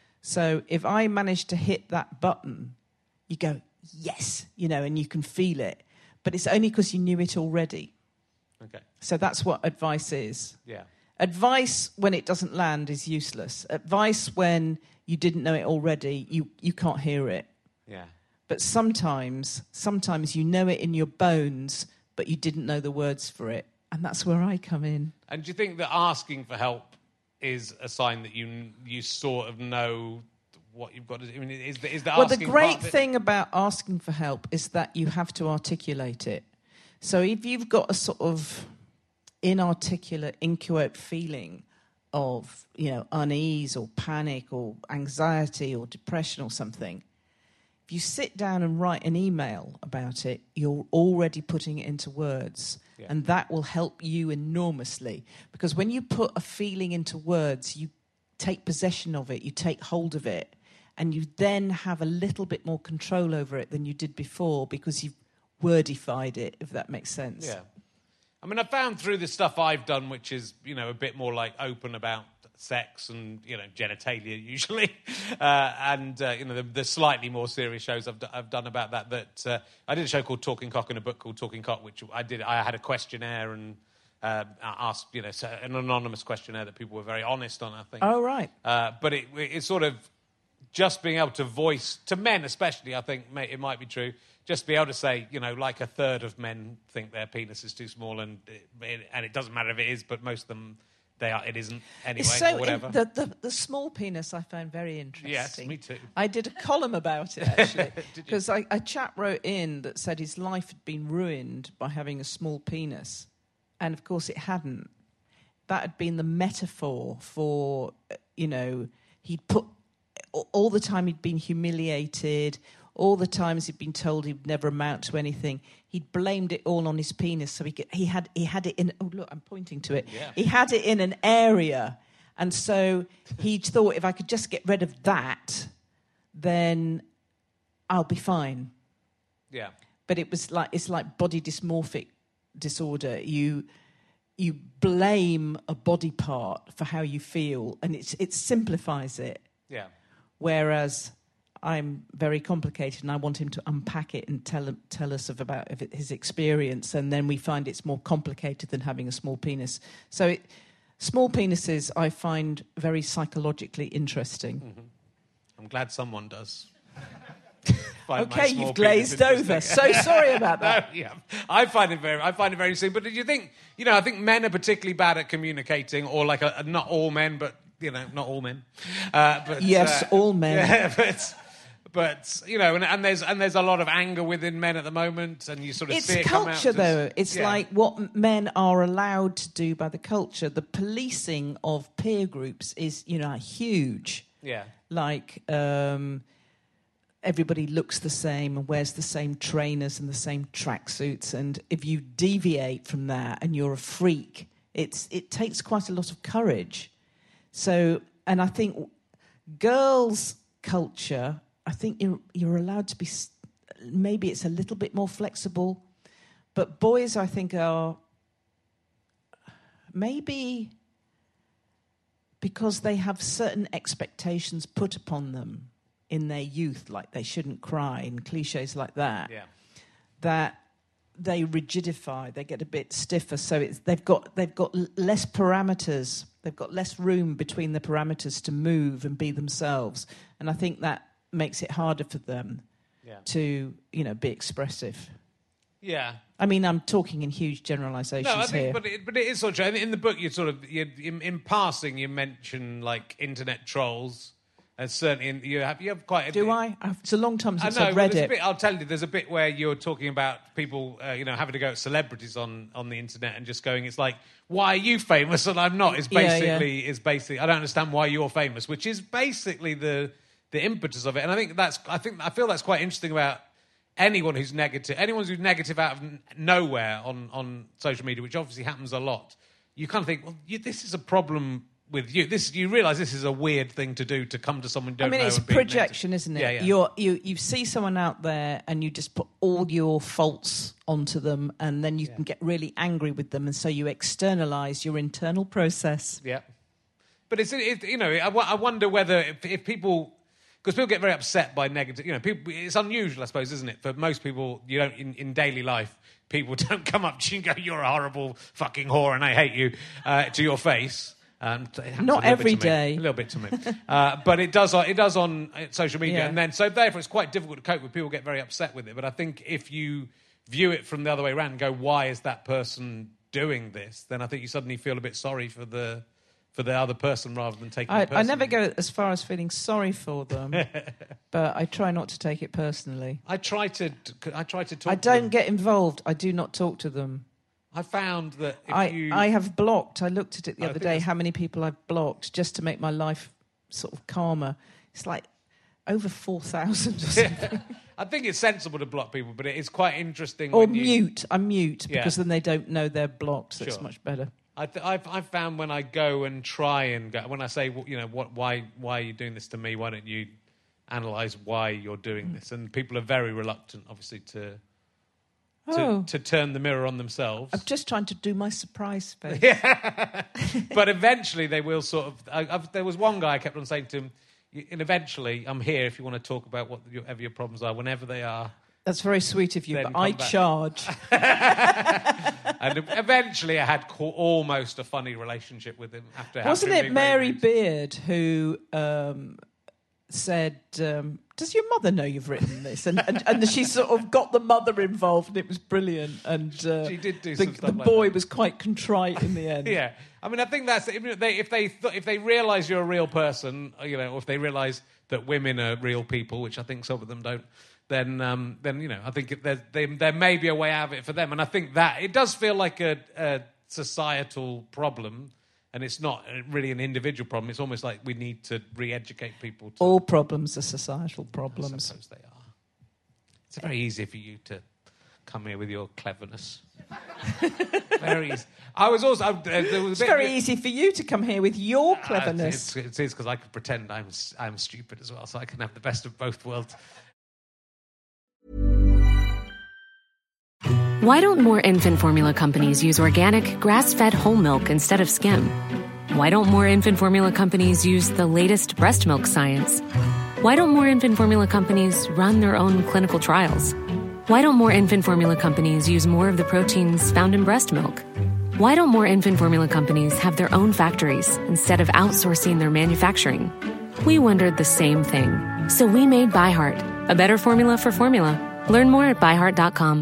Speaker 4: So if I manage to hit that button, you go, yes, you know, and you can feel it. But it's only because you knew it already.
Speaker 1: Okay.
Speaker 4: So that's what advice is.
Speaker 1: Yeah.
Speaker 4: Advice when it doesn't land is useless. Advice when you didn't know it already, you, you can't hear it.
Speaker 1: Yeah.
Speaker 4: But sometimes, sometimes you know it in your bones, but you didn't know the words for it. And that's where I come in.
Speaker 1: And do you think that asking for help is a sign that you you sort of know what you've got to do? I mean, is the, is the
Speaker 4: Well, the
Speaker 1: asking
Speaker 4: great
Speaker 1: part of it-
Speaker 4: thing about asking for help is that you have to articulate it. So if you've got a sort of inarticulate, inchoate feeling of, you know, unease or panic or anxiety or depression or something, if you sit down and write an email about it, you're already putting it into words.
Speaker 1: Yeah.
Speaker 4: And that will help you enormously. Because when you put a feeling into words, you take possession of it, you take hold of it, and you then have a little bit more control over it than you did before because you've wordified it, if that makes sense.
Speaker 1: Yeah. I mean, I found through the stuff I've done, which is, you know, a bit more like open about sex and, you know, genitalia usually, uh, and, uh, you know, the, the slightly more serious shows I've, d- I've done about that, that uh, I did a show called Talking Cock and a book called Talking Cock, which I did, I had a questionnaire and uh, asked, you know, so an anonymous questionnaire that people were very honest on, I think.
Speaker 4: Oh, right.
Speaker 1: Uh, but it, it's sort of just being able to voice, to men especially, I think may, it might be true, just be able to say, you know, like a third of men think their penis is too small, and it, and it doesn't matter if it is, but most of them, they are. It isn't anyway,
Speaker 4: It's so
Speaker 1: or whatever.
Speaker 4: in- the, the, the small penis I found very interesting.
Speaker 1: Yes, me too.
Speaker 4: I did a column about it, actually,
Speaker 1: Did you?
Speaker 4: because a chap wrote in that said his life had been ruined by having a small penis. And, of course, it hadn't. That had been the metaphor for, uh, you know, he'd put... all the time he'd been humiliated, all the times he'd been told he'd never amount to anything, he'd blamed it all on his penis. So he could, he had he had it in. Oh look, I'm pointing to it.
Speaker 1: Yeah.
Speaker 4: He had it in an area, And so he thought if I could just get rid of that, then I'll be fine.
Speaker 1: Yeah.
Speaker 4: But it was like, it's like body dysmorphic disorder. You you blame a body part for how you feel, and it's, it simplifies it.
Speaker 1: Yeah.
Speaker 4: Whereas I'm very complicated, and I want him to unpack it and tell tell us of about of his experience, and then we find it's more complicated than having a small penis. So, it, small penises I find very psychologically interesting.
Speaker 1: Mm-hmm. I'm glad someone does.
Speaker 4: Okay, you've glazed over. So sorry about that.
Speaker 1: No, yeah, I find it very, I find it very interesting. But did you think, you know, I think men are particularly bad at communicating, or like a, not all men, but you know, not all men. Uh, but
Speaker 4: yes,
Speaker 1: uh,
Speaker 4: all men.
Speaker 1: Yeah, but. But you know, and, and there's and there's a lot of anger within men at the moment, and you sort of
Speaker 4: it's
Speaker 1: see it come out.
Speaker 4: It's culture, though. It's
Speaker 1: yeah.
Speaker 4: like what men are allowed to do by the culture. The policing of peer groups is, you know, huge.
Speaker 1: Yeah.
Speaker 4: Like um, everybody looks the same and wears the same trainers and the same tracksuits, and if you deviate from that and you're a freak, it's it takes quite a lot of courage. So, and I think girls' culture. I think you're, you're allowed to be, maybe it's a little bit more flexible, but boys, I think, are maybe because they have certain expectations put upon them in their youth, like they shouldn't cry and cliches like that,
Speaker 1: yeah.
Speaker 4: that they rigidify, they get a bit stiffer, so it's, they've got they've got less parameters, they've got less room between the parameters to move and be themselves, and I think that makes it harder for them
Speaker 1: yeah.
Speaker 4: to, you know, be expressive.
Speaker 1: Yeah.
Speaker 4: I mean, I'm talking in huge generalisations
Speaker 1: no, I think,
Speaker 4: here.
Speaker 1: But it, but it is sort of true. In the book, you sort of, you, in, in passing, you mention, like, internet trolls. And certainly, in, you have you have quite a...
Speaker 4: Do I? I've, it's a long time since
Speaker 1: I know,
Speaker 4: I've read
Speaker 1: there's
Speaker 4: it.
Speaker 1: A bit, I'll tell you, there's a bit where you're talking about people, uh, you know, having to go at celebrities on, on the internet and just going, it's like, why are you famous and I'm not? It's basically,
Speaker 4: yeah, yeah.
Speaker 1: is basically, I don't understand why you're famous, which is basically the... the impetus of it. And I think that's, I think, I feel that's quite interesting about anyone who's negative, anyone who's negative out of n- nowhere on, on social media, which obviously happens a lot. You kind of think, well, you, this is a problem with you. This, you realise this is a weird thing to do, to come to someone you don't know.
Speaker 4: I mean, it's
Speaker 1: and be
Speaker 4: projection,
Speaker 1: negative.
Speaker 4: isn't it?
Speaker 1: Yeah, yeah.
Speaker 4: You're, you you see someone out there and you just put all your faults onto them, and then you
Speaker 1: yeah.
Speaker 4: can get really angry with them, and so you externalise your internal process.
Speaker 1: Yeah. But it's, it, you know, I, I wonder whether if, if people... Because people get very upset by negative... You know, people, it's unusual, I suppose, isn't it? For most people, you don't in, in daily life, people don't come up to you and go, you're a horrible fucking whore and I hate you, uh, to your face. Um,
Speaker 4: Not every day.
Speaker 1: A little bit to me. uh, but it does, it does on social media.
Speaker 4: Yeah.
Speaker 1: And then, so therefore, it's quite difficult to cope with. People get very upset with it. But I think if you view it from the other way around and go, why is that person doing this? Then I think you suddenly feel a bit sorry for the... for the other person rather than taking
Speaker 4: I,
Speaker 1: it personally.
Speaker 4: I never go as far as feeling sorry for them, but I try not to take it personally.
Speaker 1: I try to, I try to talk.
Speaker 4: I
Speaker 1: to
Speaker 4: don't
Speaker 1: them.
Speaker 4: get involved. I do not talk to them.
Speaker 1: I found that if
Speaker 4: I,
Speaker 1: you,
Speaker 4: I have blocked. I looked at it the
Speaker 1: I
Speaker 4: other
Speaker 1: think
Speaker 4: day.
Speaker 1: that's-
Speaker 4: How many people I've blocked just to make my life sort of calmer? It's like over four thousand or something.
Speaker 1: I think it's sensible to block people, but it is quite interesting.
Speaker 4: Or
Speaker 1: when you,
Speaker 4: mute. I mute
Speaker 1: Yeah.
Speaker 4: because then they don't know they're blocked. So it's
Speaker 1: Sure.
Speaker 4: much better.
Speaker 1: I th- I've, I've found when I go and try and go, when I say, well, you know, what, why, why are you doing this to me? Why don't you analyse why you're doing
Speaker 4: Mm.
Speaker 1: this? And people are very reluctant, obviously, to to,
Speaker 4: Oh.
Speaker 1: to turn the mirror on themselves.
Speaker 4: I'm just trying to do my surprise face.
Speaker 1: But eventually they will sort of... I, I've, there was one guy I kept on saying to him, and eventually I'm here if you want to talk about whatever your problems are, whenever they are.
Speaker 4: That's very sweet of you,
Speaker 1: Then
Speaker 4: but I
Speaker 1: come back.
Speaker 4: charge.
Speaker 1: And eventually I had co- almost a funny relationship with him after
Speaker 4: Wasn't
Speaker 1: after
Speaker 4: it
Speaker 1: being very
Speaker 4: Mary
Speaker 1: rude.
Speaker 4: Beard who um, said, um, does your mother know you've written this? And, and, and she sort of got the mother involved, and it was brilliant. And uh,
Speaker 1: She did do
Speaker 4: the,
Speaker 1: some stuff
Speaker 4: the
Speaker 1: like
Speaker 4: boy
Speaker 1: that.
Speaker 4: was quite contrite in the end.
Speaker 1: Yeah, I mean, I think that's if they if they th- if they realise you're a real person, you know, or if they realise that women are real people, which I think some of them don't, then um, then you know, I think there they, there may be a way out of it for them, and I think that it does feel like a, a societal problem, and it's not really an individual problem. It's almost like we need to re-educate people. To,
Speaker 4: All problems are societal
Speaker 1: I
Speaker 4: problems.
Speaker 1: suppose they are. It's very easy for you to come here with your cleverness. Very easy. I was also... I, uh, there was
Speaker 4: It's
Speaker 1: a bit,
Speaker 4: very easy for you to come here with your
Speaker 1: Uh,
Speaker 4: cleverness.
Speaker 1: it's, it is, because I could pretend I'm, I'm stupid as well, so I can have the best of both worlds.
Speaker 3: Why don't more infant formula companies use organic, grass-fed whole milk instead of skim? Why don't more infant formula companies use the latest breast milk science? Why don't more infant formula companies run their own clinical trials? Why don't more infant formula companies use more of the proteins found in breast milk? Why don't more infant formula companies have their own factories instead of outsourcing their manufacturing? We wondered the same thing. So we made ByHeart, a better formula for formula. Learn more at by heart dot com.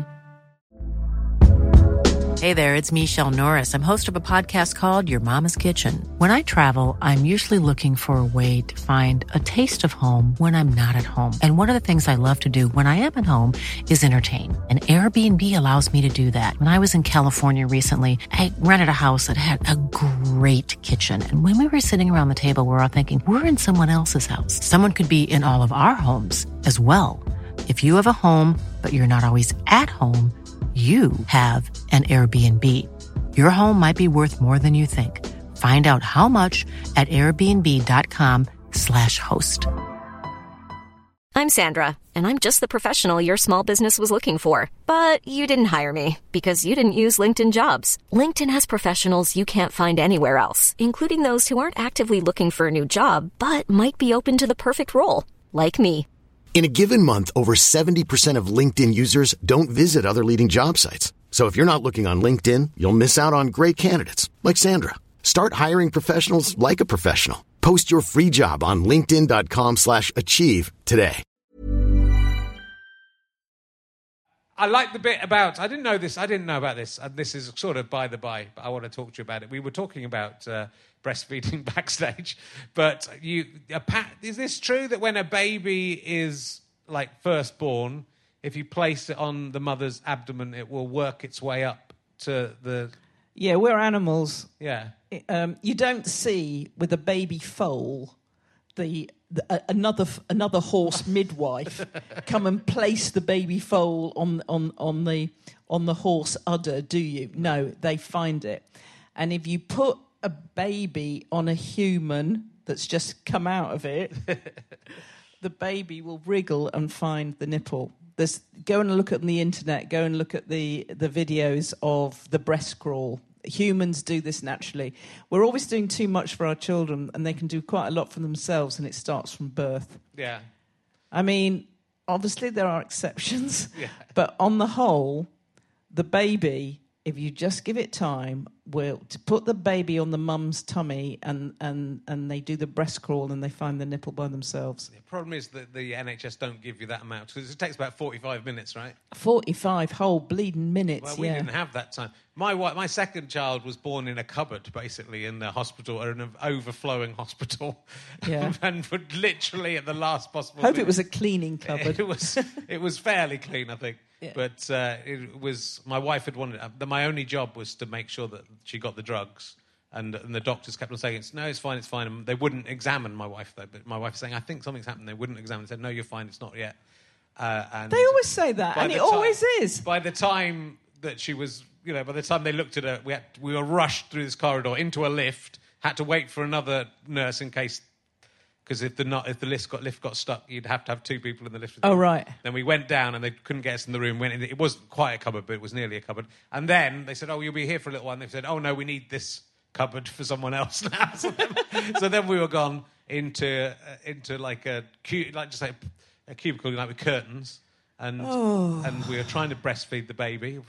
Speaker 5: Hey there, it's Michelle Norris. I'm host of a podcast called Your Mama's Kitchen. When I travel, I'm usually looking for a way to find a taste of home when I'm not at home. And one of the things I love to do when I am at home is entertain. And Airbnb allows me to do that. When I was in California recently, I rented a house that had a great kitchen. And when we were sitting around the table, we were all thinking, we're in someone else's house. Someone could be in all of our homes as well. If you have a home, but you're not always at home, you have an Airbnb. Your home might be worth more than you think. Find out how much at airbnb.com slash host.
Speaker 6: I'm Sandra, and I'm just the professional your small business was looking for. But you didn't hire me because you didn't use LinkedIn Jobs. LinkedIn has professionals you can't find anywhere else, including those who aren't actively looking for a new job, but might be open to the perfect role, like me.
Speaker 7: In a given month, over seventy percent of LinkedIn users don't visit other leading job sites. So if you're not looking on LinkedIn, you'll miss out on great candidates like Sandra. Start hiring professionals like a professional. Post your free job on linkedin.com slash achieve today.
Speaker 1: I like the bit about... I didn't know this. I didn't know about this. And this is sort of by the by, but I want to talk to you about it. We were talking about uh, breastfeeding backstage, but you... A pa- is this true that when a baby is, like, first born, if you place it on the mother's abdomen, it will work its way up to the...
Speaker 4: Yeah, we're animals.
Speaker 1: Yeah.
Speaker 4: Um, you don't see, with a baby foal, the... The, uh, another another horse midwife come and place the baby foal on on on the on the horse udder, do you? No, they find it. And if you put a baby on a human that's just come out of it, the baby will wriggle and find the nipple. There's, go and look at the internet, go and look at the, the videos of the breast crawl. Humans do this naturally. We're always doing too much for our children, and they can do quite a lot for themselves, and it starts from birth.
Speaker 1: Yeah.
Speaker 4: I mean, obviously there are exceptions,
Speaker 1: Yeah.
Speaker 4: but on the whole, the baby, if you just give it time, will to put the baby on the mum's tummy, and, and, and they do the breast crawl, and they find the nipple by themselves.
Speaker 1: The problem is that the N H S don't give you that amount, because it takes about forty-five minutes, right?
Speaker 4: forty-five whole bleeding minutes,
Speaker 1: Well, we
Speaker 4: yeah.
Speaker 1: didn't have that time. My wife, my second child was born in a cupboard, basically, in the hospital, or in an overflowing hospital.
Speaker 4: Yeah.
Speaker 1: And would literally, at the last possible
Speaker 4: Hope
Speaker 1: minute,
Speaker 4: it was a cleaning cupboard.
Speaker 1: It was, it was fairly clean, I think.
Speaker 4: Yeah.
Speaker 1: But uh, it was, my wife had wanted, uh, my only job was to make sure that she got the drugs. And, and the doctors kept on saying, no, it's fine, it's fine. And they wouldn't examine my wife, though. But my wife was saying, I think something's happened. They wouldn't examine. They said, no, you're fine, it's not yet. Uh, and
Speaker 4: They always say that,
Speaker 1: by
Speaker 4: and
Speaker 1: the
Speaker 4: it
Speaker 1: time-
Speaker 4: always is.
Speaker 1: By the time that she was, you know, by the time they looked at her, we, had, we were rushed through this corridor into a lift, had to wait for another nurse in case... Because if the not, if the lift got lift got stuck, you'd have to have two people in the lift. With
Speaker 4: Oh,
Speaker 1: you.
Speaker 4: right.
Speaker 1: Then we went down and they couldn't get us in the room. Went in, it wasn't quite a cupboard, but it was nearly a cupboard. And then they said, "Oh, you'll be here for a little while." And they said, "Oh no, we need this cupboard for someone else now." so, then, so then we were gone into uh, into like a cu- like just like a cubicle like with curtains, and
Speaker 4: Oh.
Speaker 1: and we were trying to breastfeed the baby,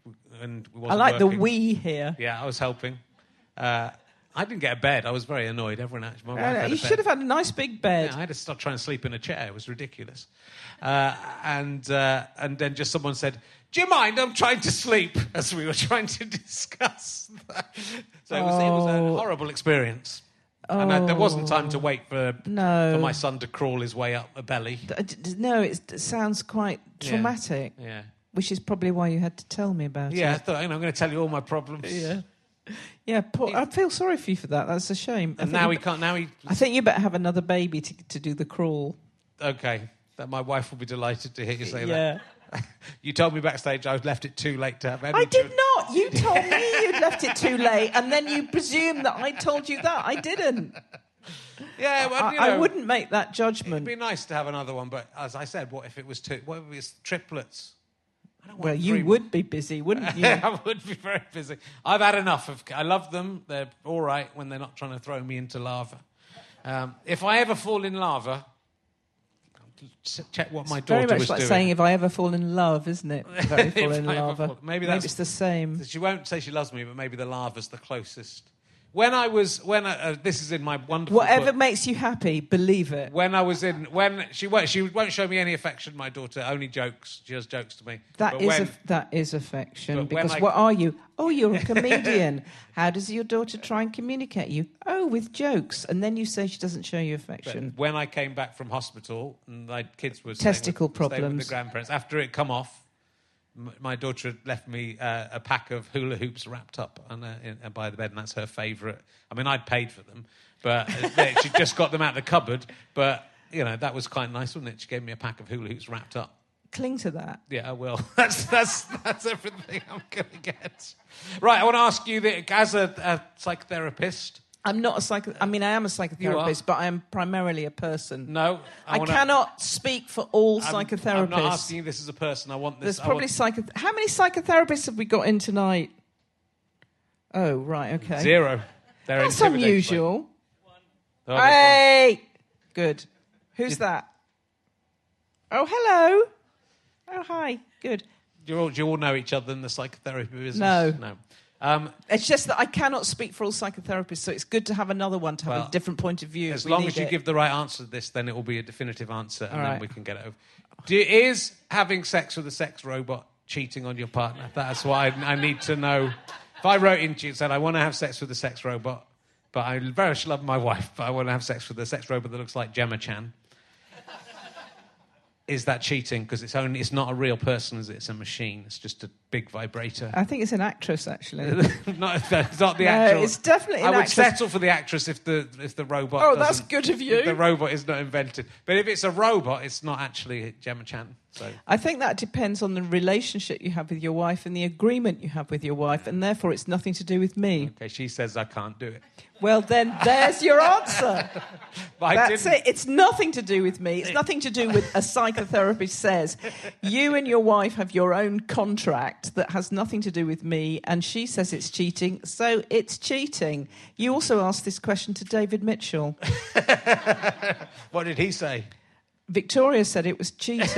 Speaker 1: and it wasn't
Speaker 4: I like
Speaker 1: working.
Speaker 4: the we here.
Speaker 1: Yeah, I was helping. Uh, I didn't get a bed. I was very annoyed. Everyone actually, my wife
Speaker 4: Uh,
Speaker 1: had a
Speaker 4: you
Speaker 1: bed.
Speaker 4: should have had a nice big bed.
Speaker 1: Yeah, I had to start trying to sleep in a chair. It was ridiculous. Uh, and uh, and then just someone said, "Do you mind? I'm trying to sleep," as we were trying to discuss that. So it was, it was
Speaker 4: Oh.
Speaker 1: a horrible experience. And I, there wasn't time to wait for,
Speaker 4: No.
Speaker 1: for my son to crawl his way up a belly.
Speaker 4: D- d- No, it's, it sounds quite
Speaker 1: Yeah.
Speaker 4: traumatic,
Speaker 1: Yeah.
Speaker 4: which is probably why you had to tell me about
Speaker 1: Yeah, I
Speaker 4: it.
Speaker 1: thought, you know, I'm going to tell you all my problems.
Speaker 4: Yeah. Yeah, poor, I feel sorry for you for that. That's a shame. I
Speaker 1: And
Speaker 4: think
Speaker 1: now
Speaker 4: you
Speaker 1: he
Speaker 4: be-
Speaker 1: can't, now he...
Speaker 4: I think you better have another baby to, to do the crawl.
Speaker 1: Okay, that my wife will be delighted to hear you say
Speaker 4: Yeah.
Speaker 1: You told me backstage I left it too late to have any...
Speaker 4: I did not. You told me you'd left it too late, and then you presumed that I told you that. I didn't.
Speaker 1: Yeah, well, you
Speaker 4: I,
Speaker 1: know,
Speaker 4: I wouldn't make that judgment.
Speaker 1: It'd be nice to have another one, but as I said, what if it was two? What if it was triplets? I don't want
Speaker 4: Well, you
Speaker 1: three
Speaker 4: would be busy, wouldn't you?
Speaker 1: I would be very busy. I've had enough of... I love them. They're all right when they're not trying to throw me into lava. Um, if I ever fall in lava... Check what my
Speaker 4: It's
Speaker 1: daughter
Speaker 4: very much
Speaker 1: was
Speaker 4: like
Speaker 1: doing.
Speaker 4: saying if I ever fall in love, isn't it? If I fall
Speaker 1: If
Speaker 4: in
Speaker 1: I ever
Speaker 4: lava.
Speaker 1: fall- maybe
Speaker 4: maybe
Speaker 1: that's-
Speaker 4: it's the same.
Speaker 1: She won't say she loves me, but maybe the lava's the closest. When I was... when I, uh, This is in my wonderful
Speaker 4: Whatever
Speaker 1: book.
Speaker 4: makes you happy, believe it.
Speaker 1: When I was in... when She won't, she won't show me any affection, my daughter. Only jokes. She does jokes to me.
Speaker 4: That
Speaker 1: But
Speaker 4: is
Speaker 1: when,
Speaker 4: aff- that is affection.
Speaker 1: but when
Speaker 4: Because
Speaker 1: I-
Speaker 4: what are you? Oh, you're a comedian. How does your daughter try and communicate you? Oh, with jokes. And then you say she doesn't show you
Speaker 1: but
Speaker 4: affection.
Speaker 1: when I came back from hospital, and my kids were...
Speaker 4: Testicle
Speaker 1: staying with, staying with
Speaker 4: problems.
Speaker 1: the grandparents. After it come off, m- my daughter had left me uh, a pack of hula hoops wrapped up on, uh, in, uh, by the bed, and that's her favourite. I mean, I'd paid for them, but uh, she just got them out of the cupboard. But, you know, that was quite nice, wasn't it? She gave me a pack of hula hoops wrapped up.
Speaker 4: Cling to that.
Speaker 1: Yeah, I will. That's that's that's everything I'm going to get. Right, I want to ask you that as a, a psychotherapist.
Speaker 4: I'm not a psycho. I mean, I am a psychotherapist, but I am primarily a person.
Speaker 1: No, I,
Speaker 4: I
Speaker 1: wanna,
Speaker 4: cannot speak for all
Speaker 1: I'm,
Speaker 4: psychotherapists.
Speaker 1: I'm not asking you this as a person. I want this.
Speaker 4: There's
Speaker 1: I
Speaker 4: probably
Speaker 1: want,
Speaker 4: psycho. How many psychotherapists have we got in tonight? Oh, right, okay.
Speaker 1: zero. They're
Speaker 4: That's
Speaker 1: intimidated by-
Speaker 4: unusual.
Speaker 1: Oh, there's
Speaker 4: Hey, good. Who's that? Oh, hello. Oh, hi. Good.
Speaker 1: one. Do you all, do you all know each other in the psychotherapy business?
Speaker 4: No.
Speaker 1: No. Um,
Speaker 4: It's just that I cannot speak for all psychotherapists, so it's good to have another one to have
Speaker 1: Well,
Speaker 4: a different point of view. if
Speaker 1: as
Speaker 4: we
Speaker 1: long
Speaker 4: need
Speaker 1: as you
Speaker 4: it.
Speaker 1: give the right answer to this, then it will be a definitive answer, and
Speaker 4: All
Speaker 1: then
Speaker 4: right.
Speaker 1: we can get it over. Do, is having sex with a sex robot cheating on your partner? That's what I, I need to know. If I wrote into you and said, I want to have sex with a sex robot, but I very much love my wife, but I want to have sex with a sex robot that looks like Gemma Chan. Is that cheating? Because it's only it's not a real person, is it? It's a machine. It's just a big vibrator.
Speaker 4: I think it's an actress, actually.
Speaker 1: not, it's not the
Speaker 4: No,
Speaker 1: actual.
Speaker 4: it's definitely
Speaker 1: I
Speaker 4: an
Speaker 1: would
Speaker 4: actress.
Speaker 1: settle for the actress if the if the robot.
Speaker 4: Oh, that's
Speaker 1: doesn't-
Speaker 4: good of you.
Speaker 1: If the robot is not invented, but if it's a robot, it's not actually Gemma Chan. So
Speaker 4: I think that depends on the relationship you have with your wife and the agreement you have with your wife, and therefore it's nothing to do with me.
Speaker 1: okay, she says I can't do it.
Speaker 4: Well, then there's your answer.
Speaker 1: But I
Speaker 4: That's
Speaker 1: didn't.
Speaker 4: it. It's nothing to do with me. It's nothing to do with a psychotherapist says. You and your wife have your own contract that has nothing to do with me, and she says it's cheating, so it's cheating. You also asked this question to David Mitchell.
Speaker 1: What did he say?
Speaker 4: Victoria said it was cheating.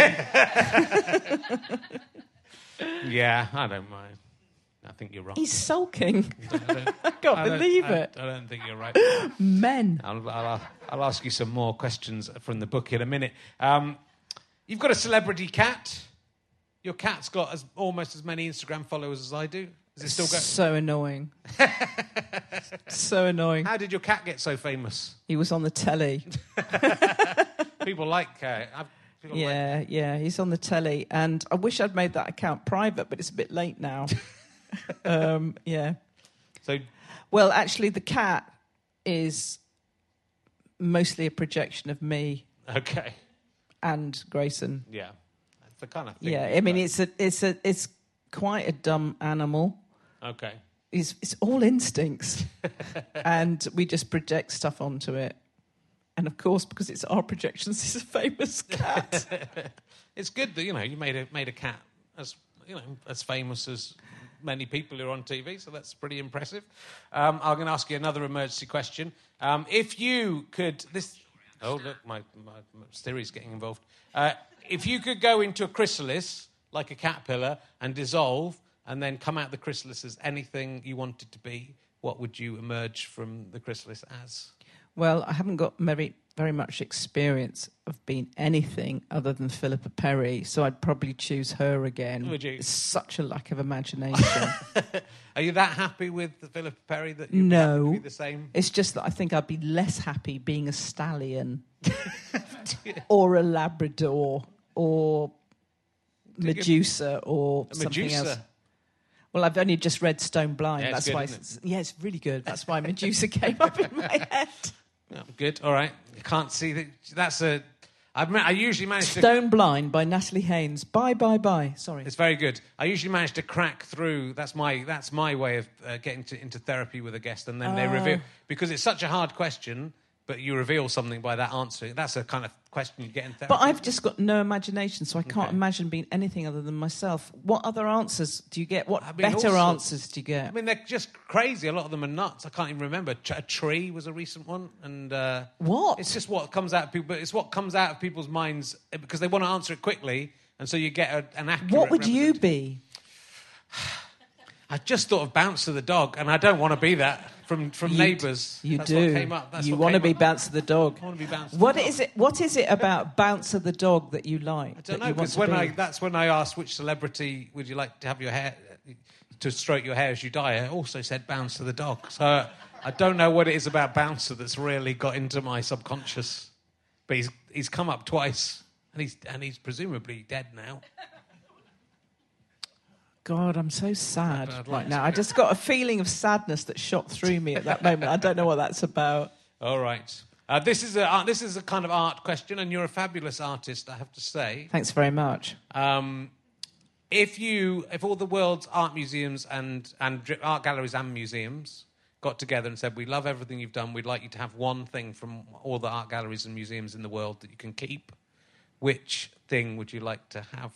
Speaker 1: Yeah, I don't mind. I think you're wrong.
Speaker 4: He's sulking.
Speaker 1: I, don't,
Speaker 4: I can't
Speaker 1: I don't-
Speaker 4: believe
Speaker 1: I-
Speaker 4: it.
Speaker 1: I don't think you're right.
Speaker 4: Men.
Speaker 1: I'll, I'll, I'll ask you some more questions from the book in a minute. Um, you've got a celebrity cat. Your cat's got as, almost as many Instagram followers as I do. Is it still going?
Speaker 4: So annoying. So annoying.
Speaker 1: How did your cat get so famous?
Speaker 4: He was on the telly.
Speaker 1: People like. Uh, I've- people like
Speaker 4: Yeah, yeah, he's on the telly, and I wish I'd made that account private, but it's a bit late now. um, yeah.
Speaker 1: so
Speaker 4: Well, actually, the cat is mostly a projection of me
Speaker 1: okay.
Speaker 4: and Grayson.
Speaker 1: Yeah, that's the kind of thing.
Speaker 4: Yeah,
Speaker 1: that-
Speaker 4: I mean, it's a, it's a, it's quite a dumb animal.
Speaker 1: okay.
Speaker 4: It's, it's all instincts, and we just project stuff onto it. And of course, because it's our projections, it's a famous cat.
Speaker 1: It's good that you know you made a made a cat as you know as famous as many people who are on T V. So that's pretty impressive. Um, I'm going to ask you another emergency question. Um, if you could, this oh look, my my, my Siri's getting involved. Uh, if you could go into a chrysalis like a caterpillar and dissolve, and then come out the chrysalis as anything you wanted to be, what would you emerge from the chrysalis as?
Speaker 4: Well, I haven't got very, very much experience of being anything other than Philippa Perry, so I'd probably choose her again.
Speaker 1: Would you?
Speaker 4: It's such a lack of imagination.
Speaker 1: Are you that happy with the Philippa Perry that you'd
Speaker 4: No.
Speaker 1: be, happy to be the same?
Speaker 4: It's just that I think I'd be less happy being a stallion or a Labrador or Medusa or
Speaker 1: A
Speaker 4: something
Speaker 1: Medusa?
Speaker 4: else. Well, I've only just read Stone Blind.
Speaker 1: Yeah, it's
Speaker 4: That's
Speaker 1: good,
Speaker 4: why.
Speaker 1: isn't
Speaker 4: It's, yeah, it's really good. That's why Medusa came up in my head.
Speaker 1: Oh, good. All right. You can't see that. That's a. I've ma- I usually manage to...
Speaker 4: Stone Blind by Natalie Haynes. Bye, bye, bye. Sorry.
Speaker 1: It's very good. I usually manage to crack through. That's my that's my way of uh, getting to, into therapy with a guest, and then they
Speaker 4: Oh.
Speaker 1: reveal... Because it's such a hard question, but you reveal something by that answer. That's a kind of question you get in therapy.
Speaker 4: But I've just got no imagination, so I can't
Speaker 1: Okay.
Speaker 4: imagine being anything other than myself. What other answers do you get? What
Speaker 1: I mean, all
Speaker 4: better
Speaker 1: sorts.
Speaker 4: answers do you get?
Speaker 1: I mean, they're just crazy. A lot of them are nuts. I can't even remember. Ch- A tree was a recent one, and uh,
Speaker 4: What?
Speaker 1: It's just what comes out of people. But it's what comes out of people's minds because they want to answer it quickly, and so you get a, an accurate.
Speaker 4: What would you
Speaker 1: representation.
Speaker 4: be?
Speaker 1: I just thought of Bouncer the dog, and I don't want to be that from from
Speaker 4: You
Speaker 1: Neighbours.
Speaker 4: d- You
Speaker 1: That's
Speaker 4: do.
Speaker 1: What came up. That's
Speaker 4: you
Speaker 1: what
Speaker 4: want to
Speaker 1: came
Speaker 4: be
Speaker 1: up.
Speaker 4: Bouncer the dog.
Speaker 1: I want to be Bouncer.
Speaker 4: What
Speaker 1: the dog.
Speaker 4: is it? What is it about Bouncer the dog that you like?
Speaker 1: I don't
Speaker 4: that
Speaker 1: know
Speaker 4: you want
Speaker 1: because
Speaker 4: to
Speaker 1: when
Speaker 4: be?
Speaker 1: I that's when I asked which celebrity would you like to have your hair to stroke your hair as you die. I also said Bouncer the dog. So I don't know what it is about Bouncer that's really got into my subconscious. But he's he's come up twice, and he's and he's presumably dead now.
Speaker 4: God, I'm so sad
Speaker 1: I'd like
Speaker 4: right
Speaker 1: to
Speaker 4: now.
Speaker 1: be.
Speaker 4: I just got a feeling of sadness that shot through me at that moment. I don't know what that's about.
Speaker 1: All right. Uh, this is a uh, this is a kind of art question, and you're a fabulous artist, I have to say.
Speaker 4: Thanks very much.
Speaker 1: Um, if you, if all the world's art museums and and dri- art galleries and museums got together and said, "We love everything you've done. We'd like you to have one thing from all the art galleries and museums in the world that you can keep," which thing would you like to have?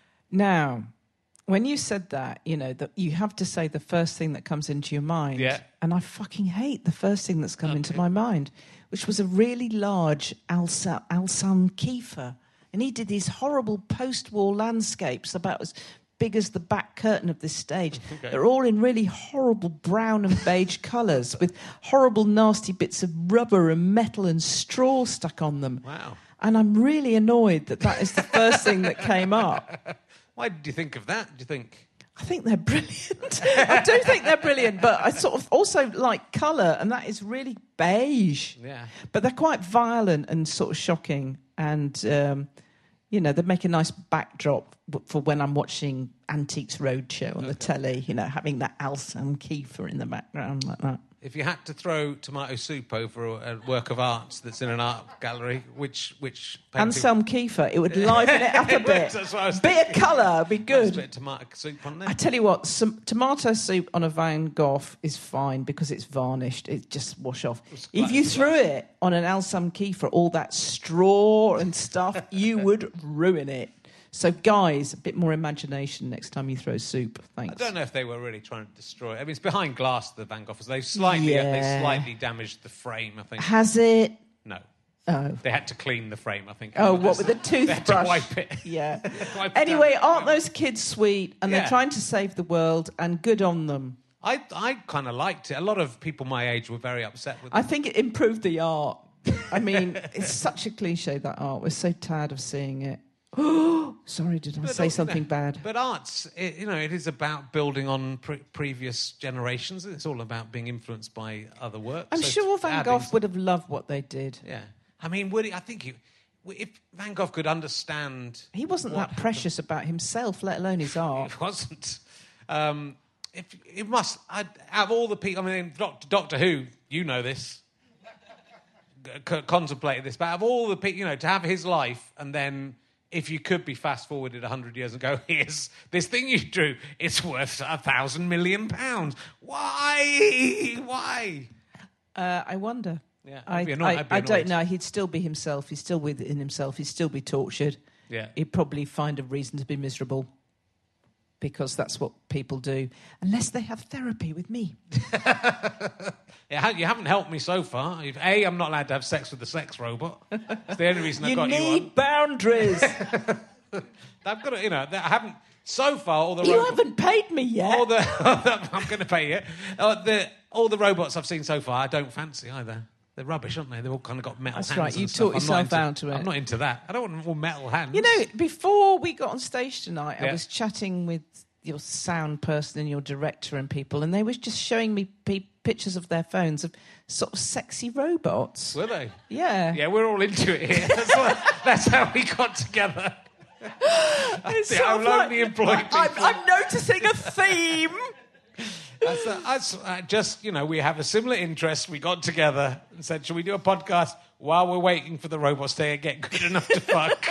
Speaker 4: Now, when you said that, you know, that you have to say the first thing that comes into your mind.
Speaker 1: Yeah.
Speaker 4: And I fucking hate the first thing that's come into my mind, which was a really large Alsa- Alsam Kiefer. And he did these horrible post-war landscapes about as big as the back curtain of this stage.
Speaker 1: Okay.
Speaker 4: They're all in really horrible brown and beige colours with horrible, nasty bits of rubber and metal and straw stuck on them.
Speaker 1: Wow.
Speaker 4: And I'm really annoyed that that is the first thing that came up.
Speaker 1: Why did you think of that? Do you think?
Speaker 4: I think they're brilliant. I do think they're brilliant, but I sort of also like colour, and that is really beige.
Speaker 1: Yeah.
Speaker 4: But they're quite violent and sort of shocking, and, um, you know, they make a nice backdrop for when I'm watching Antiques Roadshow on the telly, you know, having that Alsam Kiefer in the background like that.
Speaker 1: If you had to throw tomato soup over a, a work of art that's in an art gallery, which which painting-
Speaker 4: Anselm Kiefer, it would liven it up a bit.
Speaker 1: That's what I was
Speaker 4: Bit of
Speaker 1: thinking.
Speaker 4: colour, be
Speaker 1: Nice
Speaker 4: good.
Speaker 1: bit of tomato soup on there.
Speaker 4: I tell you what, some tomato soup on a Van Gogh is fine because it's varnished. It just wash off. If you threw it on an Alsam Kiefer, all that straw and stuff, you would ruin it. So, guys, a bit more imagination next time you throw soup. Thanks.
Speaker 1: I don't know if they were really trying to destroy it. I mean, it's behind glass, the Van Gogh. They slightly,
Speaker 4: Yeah.
Speaker 1: they slightly damaged the frame, I think.
Speaker 4: Has it?
Speaker 1: No.
Speaker 4: Oh.
Speaker 1: They had to clean the frame, I think.
Speaker 4: Oh, what, with a
Speaker 1: They had to
Speaker 4: toothbrush?
Speaker 1: wipe it.
Speaker 4: Yeah.
Speaker 1: Wipe it
Speaker 4: Anyway,
Speaker 1: down.
Speaker 4: aren't those kids sweet? And
Speaker 1: Yeah.
Speaker 4: they're trying to save the world, and good on them.
Speaker 1: I, I kind of liked it. A lot of people my age were very upset with it.
Speaker 4: I think it improved the art. I mean, it's such a cliche, that art. We're so tired of seeing it. Sorry, did I
Speaker 1: But
Speaker 4: say
Speaker 1: not-
Speaker 4: something bad?
Speaker 1: But arts, it, you know, it is about building on pre- previous generations. It's all about being influenced by other works.
Speaker 4: I'm
Speaker 1: So
Speaker 4: sure Van
Speaker 1: adding
Speaker 4: Gogh
Speaker 1: some-
Speaker 4: would have loved what they did.
Speaker 1: Yeah. I mean, would he, I think he, if Van Gogh could understand...
Speaker 4: He wasn't
Speaker 1: what
Speaker 4: that precious about himself, let alone his art.
Speaker 1: It wasn't. Um, if it must... I'd, out of all the people... I mean, Doctor, Doctor Who, you know this, c- contemplated this, but out of all the people, you know, to have his life and then... If you could be fast-forwarded one hundred years and go, here's this thing you drew, it's worth a thousand million pounds. Why? Why?
Speaker 4: Uh, I wonder.
Speaker 1: Yeah,
Speaker 4: I,
Speaker 1: I'd be annoyed-
Speaker 4: I,
Speaker 1: I'd be
Speaker 4: I don't
Speaker 1: annoyed.
Speaker 4: know. He'd still be himself. He'd still within himself. He'd still be tortured.
Speaker 1: Yeah.
Speaker 4: He'd probably find a reason to be miserable because that's what people do, unless they have therapy with me.
Speaker 1: Yeah, you haven't helped me so far. If, A, I'm not allowed to have sex with the sex robot. It's the only reason I
Speaker 4: You
Speaker 1: got you on.
Speaker 4: need boundaries.
Speaker 1: I've got to, you know, I haven't... So far, all the
Speaker 4: You
Speaker 1: robots...
Speaker 4: haven't paid me yet.
Speaker 1: All the, I'm going to pay you. Uh, the, all the robots I've seen so far, I don't fancy either. They're rubbish, aren't they? They've all kind of got metal
Speaker 4: That's
Speaker 1: hands.
Speaker 4: right,
Speaker 1: and
Speaker 4: you
Speaker 1: stuff.
Speaker 4: taught
Speaker 1: I'm not
Speaker 4: yourself
Speaker 1: into-
Speaker 4: out to it.
Speaker 1: I'm not into that. I don't want all metal hands.
Speaker 4: You know, before we got on stage tonight, I
Speaker 1: Yeah.
Speaker 4: was chatting with your sound person and your director and people, and they were just showing me pe- pictures of their phones of sort of sexy robots.
Speaker 1: Were they?
Speaker 4: Yeah.
Speaker 1: Yeah, we're all into it here. That's, what, that's how we got together.
Speaker 4: It's
Speaker 1: the
Speaker 4: sort of
Speaker 1: lonely employed
Speaker 4: I,
Speaker 1: people.
Speaker 4: I'm, I'm noticing a theme.
Speaker 1: That's, uh, that's uh, just, you know, we have a similar interest. We got together and said, shall we do a podcast? while we're waiting for the robots to get good enough to fuck,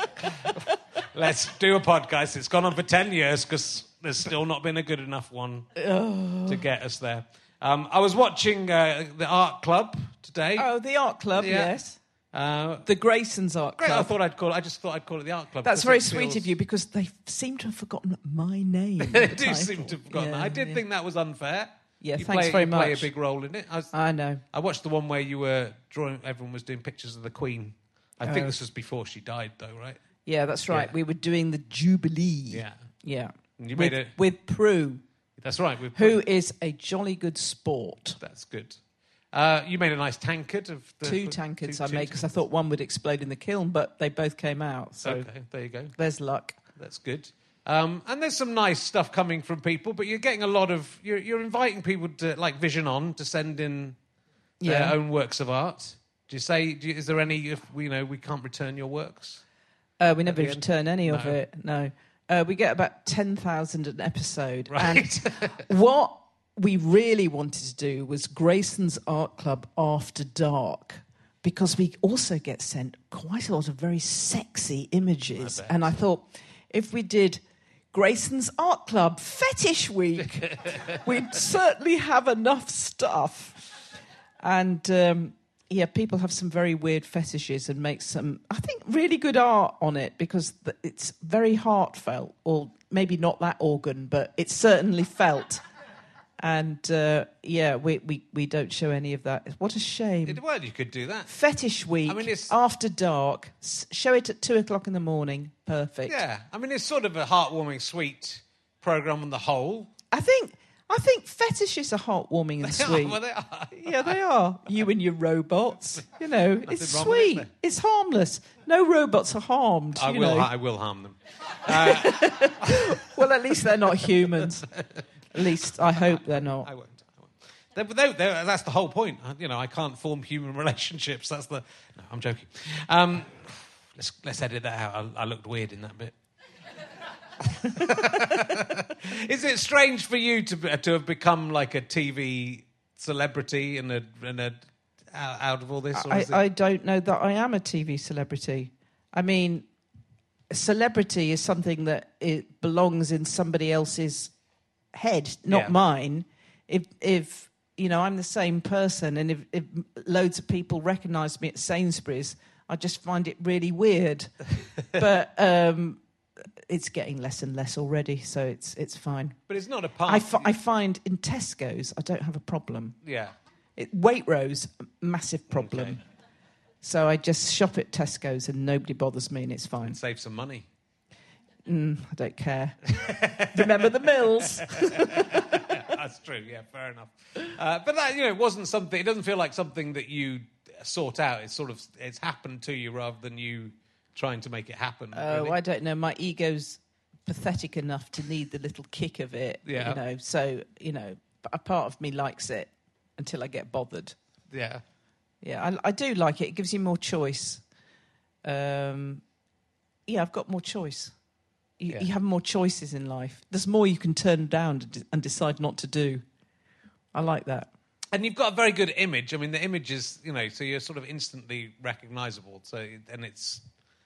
Speaker 1: let's do a podcast. It's gone on for ten years because there's still not been a good enough one oh. to get us there. Um, I was watching uh, the Art Club today.
Speaker 4: Oh, the Art Club,
Speaker 1: yeah.
Speaker 4: yes.
Speaker 1: Uh,
Speaker 4: the Grayson's Art
Speaker 1: great,
Speaker 4: Club.
Speaker 1: I thought I'd call it. I just thought I'd call it the Art Club.
Speaker 4: That's very
Speaker 1: feels...
Speaker 4: sweet of you because they seem to have forgotten my name.
Speaker 1: They
Speaker 4: the
Speaker 1: do
Speaker 4: title.
Speaker 1: seem to have forgotten
Speaker 4: yeah,
Speaker 1: that. I did
Speaker 4: yeah.
Speaker 1: think that was unfair.
Speaker 4: Yeah,
Speaker 1: you
Speaker 4: thanks
Speaker 1: play,
Speaker 4: very
Speaker 1: you
Speaker 4: much.
Speaker 1: play a big role in it. I, was,
Speaker 4: I know.
Speaker 1: I watched the one where you were drawing. Everyone was doing pictures of the Queen. I
Speaker 4: oh.
Speaker 1: think this was before she died, though, right?
Speaker 4: Yeah, that's right.
Speaker 1: Yeah.
Speaker 4: We were doing the Jubilee.
Speaker 1: Yeah,
Speaker 4: yeah.
Speaker 1: And you
Speaker 4: with,
Speaker 1: made a...
Speaker 4: with Prue.
Speaker 1: That's right. With
Speaker 4: Who is a jolly good sport.
Speaker 1: That's good. Uh, you made a nice tankard of the...
Speaker 4: Two tankards
Speaker 1: two,
Speaker 4: I
Speaker 1: two
Speaker 4: made because I thought one would explode in the kiln, but they both came out. So
Speaker 1: okay, there you go.
Speaker 4: There's luck.
Speaker 1: That's good. Um, and there's some nice stuff coming from people, but you're getting a lot of... You're, you're inviting people to, like Vision On, to send in their
Speaker 4: yeah.
Speaker 1: own works of art. Do you say... Do you, is there any... If we you know we can't return your works?
Speaker 4: Uh, we never return any
Speaker 1: no.
Speaker 4: of it, no. Uh, we get about ten thousand an episode.
Speaker 1: Right.
Speaker 4: And what we really wanted to do was Grayson's Art Club After Dark, because we also get sent quite a lot of very sexy images.
Speaker 1: I
Speaker 4: and I thought, if we did Grayson's Art Club Fetish Week, we'd certainly have enough stuff. And... Um, yeah, people have some very weird fetishes and make some, I think, really good art on it because it's very heartfelt, or maybe not that organ, but it's certainly felt. And, uh, yeah, we, we, we don't show any of that. What a shame.
Speaker 1: It, well, you could do that.
Speaker 4: Fetish Week,
Speaker 1: I mean, it's...
Speaker 4: After Dark, show it at two o'clock in the morning. Perfect.
Speaker 1: Yeah, I mean, it's sort of a heartwarming, sweet programme on the whole.
Speaker 4: I think... I think fetishes are heartwarming and
Speaker 1: They
Speaker 4: sweet.
Speaker 1: are, well, they are.
Speaker 4: Yeah, they are. You and your robots. You know, it's
Speaker 1: wrong with it, is
Speaker 4: sweet.
Speaker 1: there?
Speaker 4: It's harmless. No robots are harmed.
Speaker 1: I
Speaker 4: you
Speaker 1: will.
Speaker 4: know.
Speaker 1: I will harm them. Uh,
Speaker 4: Well, at least they're not humans. At least I hope they're not.
Speaker 1: I won't. I won't. They're, they're, they're, that's the whole point. You know, I can't form human relationships. That's the. No, I'm joking. Um, let's let's edit that out. I, I looked weird in that bit. Is it strange for you to to have become like a T V celebrity and a, and a out of all this? Or
Speaker 4: I,
Speaker 1: is it...
Speaker 4: I don't know that I am a T V celebrity. I mean, celebrity is something that it belongs in somebody else's head, not
Speaker 1: Yeah.
Speaker 4: mine. If if you know, I'm the same person, and if, if loads of people recognise me at Sainsbury's, I just find it really weird. But. Um, It's getting less and less already, so it's it's fine.
Speaker 1: But it's not a part.
Speaker 4: I, fi- I find in Tesco's, I don't have a problem.
Speaker 1: Yeah.
Speaker 4: It, Waitrose, massive problem.
Speaker 1: Okay.
Speaker 4: So I just shop at Tesco's and nobody bothers me and it's fine.
Speaker 1: Save some money.
Speaker 4: Mm, I don't care. Remember the mills?
Speaker 1: That's true. Yeah, fair enough. Uh, but that, you know, it wasn't something. It doesn't feel like something that you sought out. It's sort of it's happened to you rather than you trying to make it happen.
Speaker 4: Oh,
Speaker 1: really.
Speaker 4: I don't know. My ego's pathetic enough to need the little kick of it.
Speaker 1: Yeah.
Speaker 4: You know. So you know, a part of me likes it until I get bothered.
Speaker 1: Yeah.
Speaker 4: Yeah, I, I do like it. It gives you more choice. Um, yeah, I've got more choice. You,
Speaker 1: Yeah.
Speaker 4: you have more choices in life. There's more you can turn down and, de- and decide not to do. I like that.
Speaker 1: And you've got a very good image. I mean, the image is, you know, so you're sort of instantly recognisable. So, and it's,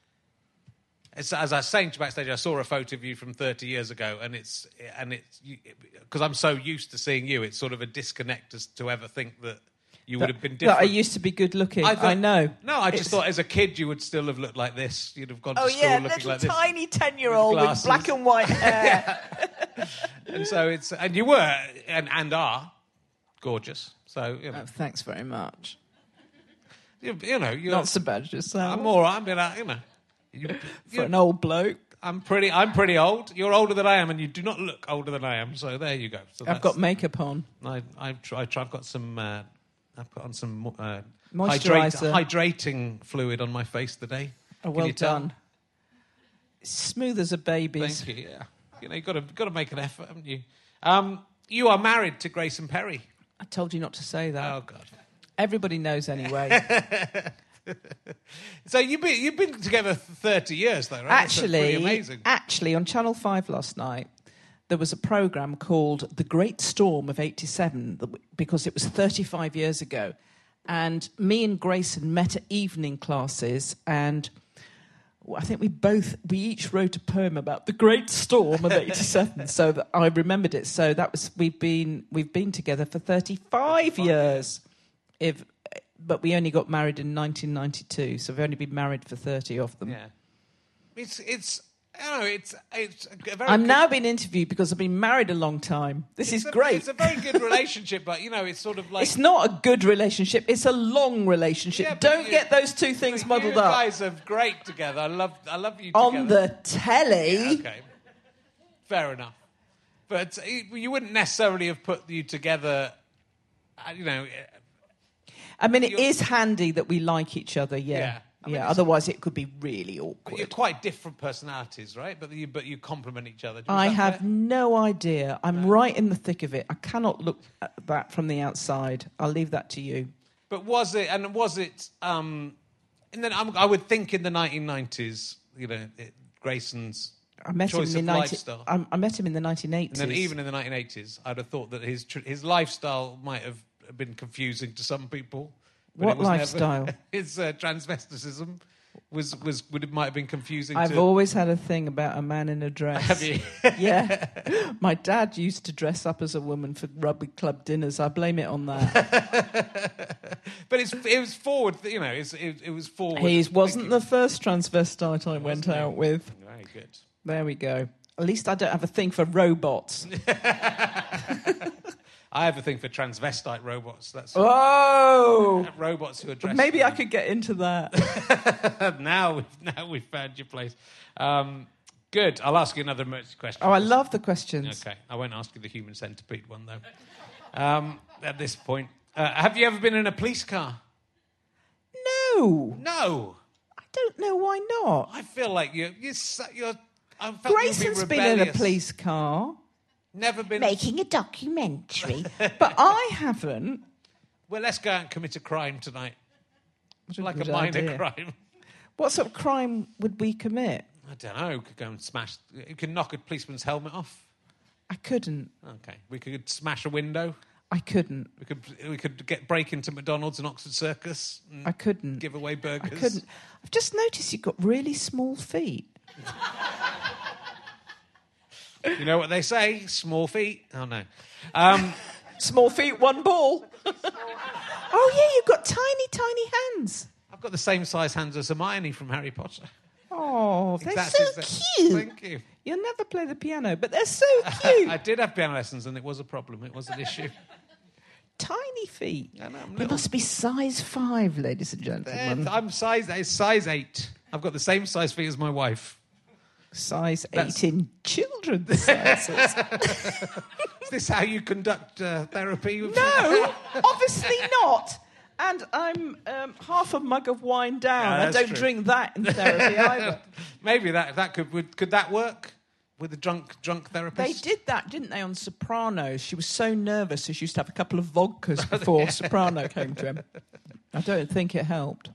Speaker 1: it's as I was saying to you backstage, I saw a photo of you from thirty years ago, and it's, and it's, because I'm so used to seeing you, it's sort of a disconnect as to ever think that you would have been different.
Speaker 4: That I used to be good looking. I,
Speaker 1: thought-
Speaker 4: know.
Speaker 1: No, I just
Speaker 4: It's-
Speaker 1: thought as a kid you would still have looked like this. You'd have gone to
Speaker 4: Oh
Speaker 1: school
Speaker 4: yeah,
Speaker 1: looking
Speaker 4: little
Speaker 1: like this.
Speaker 4: tiny ten-year-old
Speaker 1: With
Speaker 4: with,
Speaker 1: glasses.
Speaker 4: black and white hair.
Speaker 1: And so it's, and you were, and, and are, gorgeous. So, you know,
Speaker 4: Oh, thanks very much.
Speaker 1: you, you know, you're,
Speaker 4: Not so bad as yourself.
Speaker 1: I'm all right. I mean, I, you know, you,
Speaker 4: For
Speaker 1: you,
Speaker 4: an old bloke.
Speaker 1: I'm pretty. I'm pretty old. You're older than I am, and you do not look older than I am. So there you go. So
Speaker 4: I've
Speaker 1: that's-
Speaker 4: got makeup on.
Speaker 1: I, I've tried. I've got some. Uh, I've put on some uh,
Speaker 4: Moisturiser.
Speaker 1: hydrate, hydrating fluid on my face today.
Speaker 4: Oh,
Speaker 1: Can
Speaker 4: well
Speaker 1: you tell?
Speaker 4: done. Smooth as a baby's.
Speaker 1: Thank you. Yeah. You know, you've got to got to make an effort, haven't you? Um, you are married to Grayson Perry.
Speaker 4: I told you not to say that.
Speaker 1: Oh God.
Speaker 4: Everybody knows anyway.
Speaker 1: So you've been you've been together thirty years, though, right? That's pretty
Speaker 4: Actually,
Speaker 1: amazing.
Speaker 4: actually, on Channel five last night, there was a programme called The Great Storm of eighty-seven, that w- because it was thirty-five years ago. And me and Grayson met at evening classes, and I think we both, we each wrote a poem about the Great Storm of eighty-seven, so that I remembered it. So that was, we've been, we've been together for thirty-five years. If, but we only got married in nineteen ninety-two, so we've only been married for thirty of them.
Speaker 1: Yeah. It's, it's, I don't know, it's, it's a very
Speaker 4: I'm
Speaker 1: good,
Speaker 4: now being interviewed because I've been married a long time. This is
Speaker 1: a,
Speaker 4: great.
Speaker 1: It's a very good relationship, but, you know, it's sort of like...
Speaker 4: It's not a good relationship. It's a long relationship.
Speaker 1: Yeah, but
Speaker 4: Don't
Speaker 1: you-
Speaker 4: get those two things
Speaker 1: you
Speaker 4: muddled up.
Speaker 1: guys are great together. I love, I love you together.
Speaker 4: On the telly.
Speaker 1: Yeah, okay. Fair enough. But you wouldn't necessarily have put you together, uh, you know...
Speaker 4: I mean, it
Speaker 1: You're-
Speaker 4: is handy that we like each other, yeah.
Speaker 1: Yeah.
Speaker 4: Yeah,
Speaker 1: I mean, it's-
Speaker 4: otherwise it could be really
Speaker 1: But
Speaker 4: awkward.
Speaker 1: you're quite different personalities, right? But you, but you complement each other. Is
Speaker 4: I
Speaker 1: that
Speaker 4: have
Speaker 1: fair?
Speaker 4: no idea. I'm right in the thick of it. I cannot look at that from the outside. I'll leave that to you.
Speaker 1: But was it, and was it, um, and then I'm, I would think in the nineteen nineties, you know, it, Grayson's
Speaker 4: I met
Speaker 1: choice
Speaker 4: him in
Speaker 1: of
Speaker 4: the
Speaker 1: lifestyle.
Speaker 4: I, I met him in the nineteen eighties.
Speaker 1: And then even in the nineteen eighties, I'd have thought that his tr- his lifestyle might have been confusing to some people. but
Speaker 4: What
Speaker 1: it was never-
Speaker 4: lifestyle?
Speaker 1: his uh, transvesticism was, was would it might have been confusing
Speaker 4: I've
Speaker 1: to...
Speaker 4: always had a thing about a man in a dress.
Speaker 1: Have you?
Speaker 4: Yeah. My dad used to dress up as a woman for rugby club dinners. I blame it on that.
Speaker 1: But it's, it was forward, you know, it's, it, it was forward.
Speaker 4: He wasn't
Speaker 1: thinking.
Speaker 4: the first transvestite I went
Speaker 1: Wasn't he?
Speaker 4: out with.
Speaker 1: Very good.
Speaker 4: There we go. At least I don't have a thing for robots.
Speaker 1: I have a thing for transvestite robots. That's
Speaker 4: Oh!
Speaker 1: robots who are dressed.
Speaker 4: Maybe I could get into that.
Speaker 1: now, we've, now we've found your place. Um, good. I'll ask you another emergency question.
Speaker 4: Oh, I love the questions.
Speaker 1: Okay, I won't ask you the human centipede one though. Um, at this point, uh, have you ever been in a police car?
Speaker 4: No.
Speaker 1: No.
Speaker 4: I don't know why not.
Speaker 1: I feel like you're. You're. so- you're I felt
Speaker 4: Grayson's
Speaker 1: you'd be
Speaker 4: been in a
Speaker 1: rebellious.
Speaker 4: police car.
Speaker 1: Never been.
Speaker 4: Making a documentary. But I haven't.
Speaker 1: Well, let's go out and commit a crime tonight.
Speaker 4: What a
Speaker 1: Like a
Speaker 4: good
Speaker 1: minor
Speaker 4: idea.
Speaker 1: crime.
Speaker 4: What sort of crime would we commit?
Speaker 1: I don't know. We could go and smash. You could knock a policeman's helmet off.
Speaker 4: I couldn't.
Speaker 1: Okay. We could smash a window.
Speaker 4: I couldn't.
Speaker 1: We could. We could get break into McDonald's and Oxford Circus. And
Speaker 4: I couldn't.
Speaker 1: give away
Speaker 4: I
Speaker 1: burgers.
Speaker 4: couldn't. I've just noticed you've got really small feet.
Speaker 1: You know what they say? Small feet. Oh no. Um,
Speaker 4: Small feet, one ball. Oh, yeah, you've got tiny, tiny hands.
Speaker 1: I've got the same size hands as Hermione from Harry Potter.
Speaker 4: Oh, they're
Speaker 1: Exactly
Speaker 4: so
Speaker 1: the-
Speaker 4: cute.
Speaker 1: Thank you.
Speaker 4: You'll never play the piano, but they're so cute.
Speaker 1: I did have piano lessons, and it was a problem. It was an issue.
Speaker 4: Tiny feet.
Speaker 1: I know, I'm
Speaker 4: They
Speaker 1: little.
Speaker 4: must be size five, ladies and gentlemen.
Speaker 1: Eh, I'm size. It's size eight. I've got the same size feet as my wife.
Speaker 4: Size
Speaker 1: That's-
Speaker 4: eight in children's sizes.
Speaker 1: Is this how you conduct uh, therapy?
Speaker 4: No, obviously not. And I'm um, half a mug of wine down.
Speaker 1: Yeah,
Speaker 4: I
Speaker 1: that's
Speaker 4: don't
Speaker 1: true.
Speaker 4: drink that in therapy either.
Speaker 1: Maybe that that could would, could that work with a drunk drunk
Speaker 4: They
Speaker 1: therapist?
Speaker 4: did that, didn't they, on Sopranos? She was so nervous, so she used to have a couple of vodkas before Soprano came to him. I don't think it helped.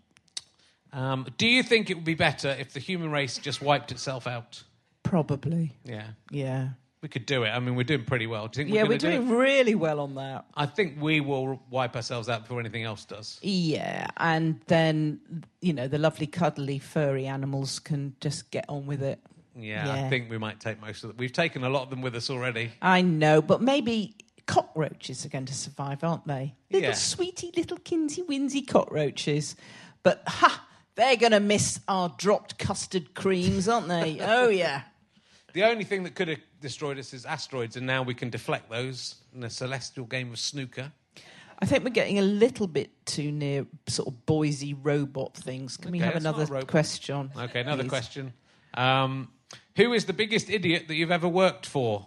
Speaker 1: Um, do you think it would be better if the human race just wiped itself out?
Speaker 4: Probably.
Speaker 1: Yeah,
Speaker 4: Yeah.
Speaker 1: we could do it. I mean, we're doing pretty well. Do you think
Speaker 4: Yeah,
Speaker 1: we're,
Speaker 4: we're
Speaker 1: gonna do
Speaker 4: doing
Speaker 1: it?
Speaker 4: really well on that.
Speaker 1: I think we will wipe ourselves out before anything else does.
Speaker 4: Yeah, and then, you know, the lovely, cuddly, furry animals can just get on with it.
Speaker 1: Yeah,
Speaker 4: Yeah.
Speaker 1: I think we might take most of them. We've taken a lot of them with us already.
Speaker 4: I know, but maybe cockroaches are going to survive, aren't they? Little
Speaker 1: Yeah.
Speaker 4: sweetie, little kinsy-winsy cockroaches. But, ha, they're going to miss our dropped custard creams, aren't they? Oh, yeah.
Speaker 1: The only thing that could have destroyed us is asteroids, and now we can deflect those in a celestial game of snooker.
Speaker 4: I think we're getting a little bit too near sort of Boise robot things. Can we
Speaker 1: Okay,
Speaker 4: have
Speaker 1: it's not
Speaker 4: another
Speaker 1: a robot.
Speaker 4: question?
Speaker 1: Okay, another
Speaker 4: please?
Speaker 1: question. Um, who is the biggest idiot that you've ever worked for?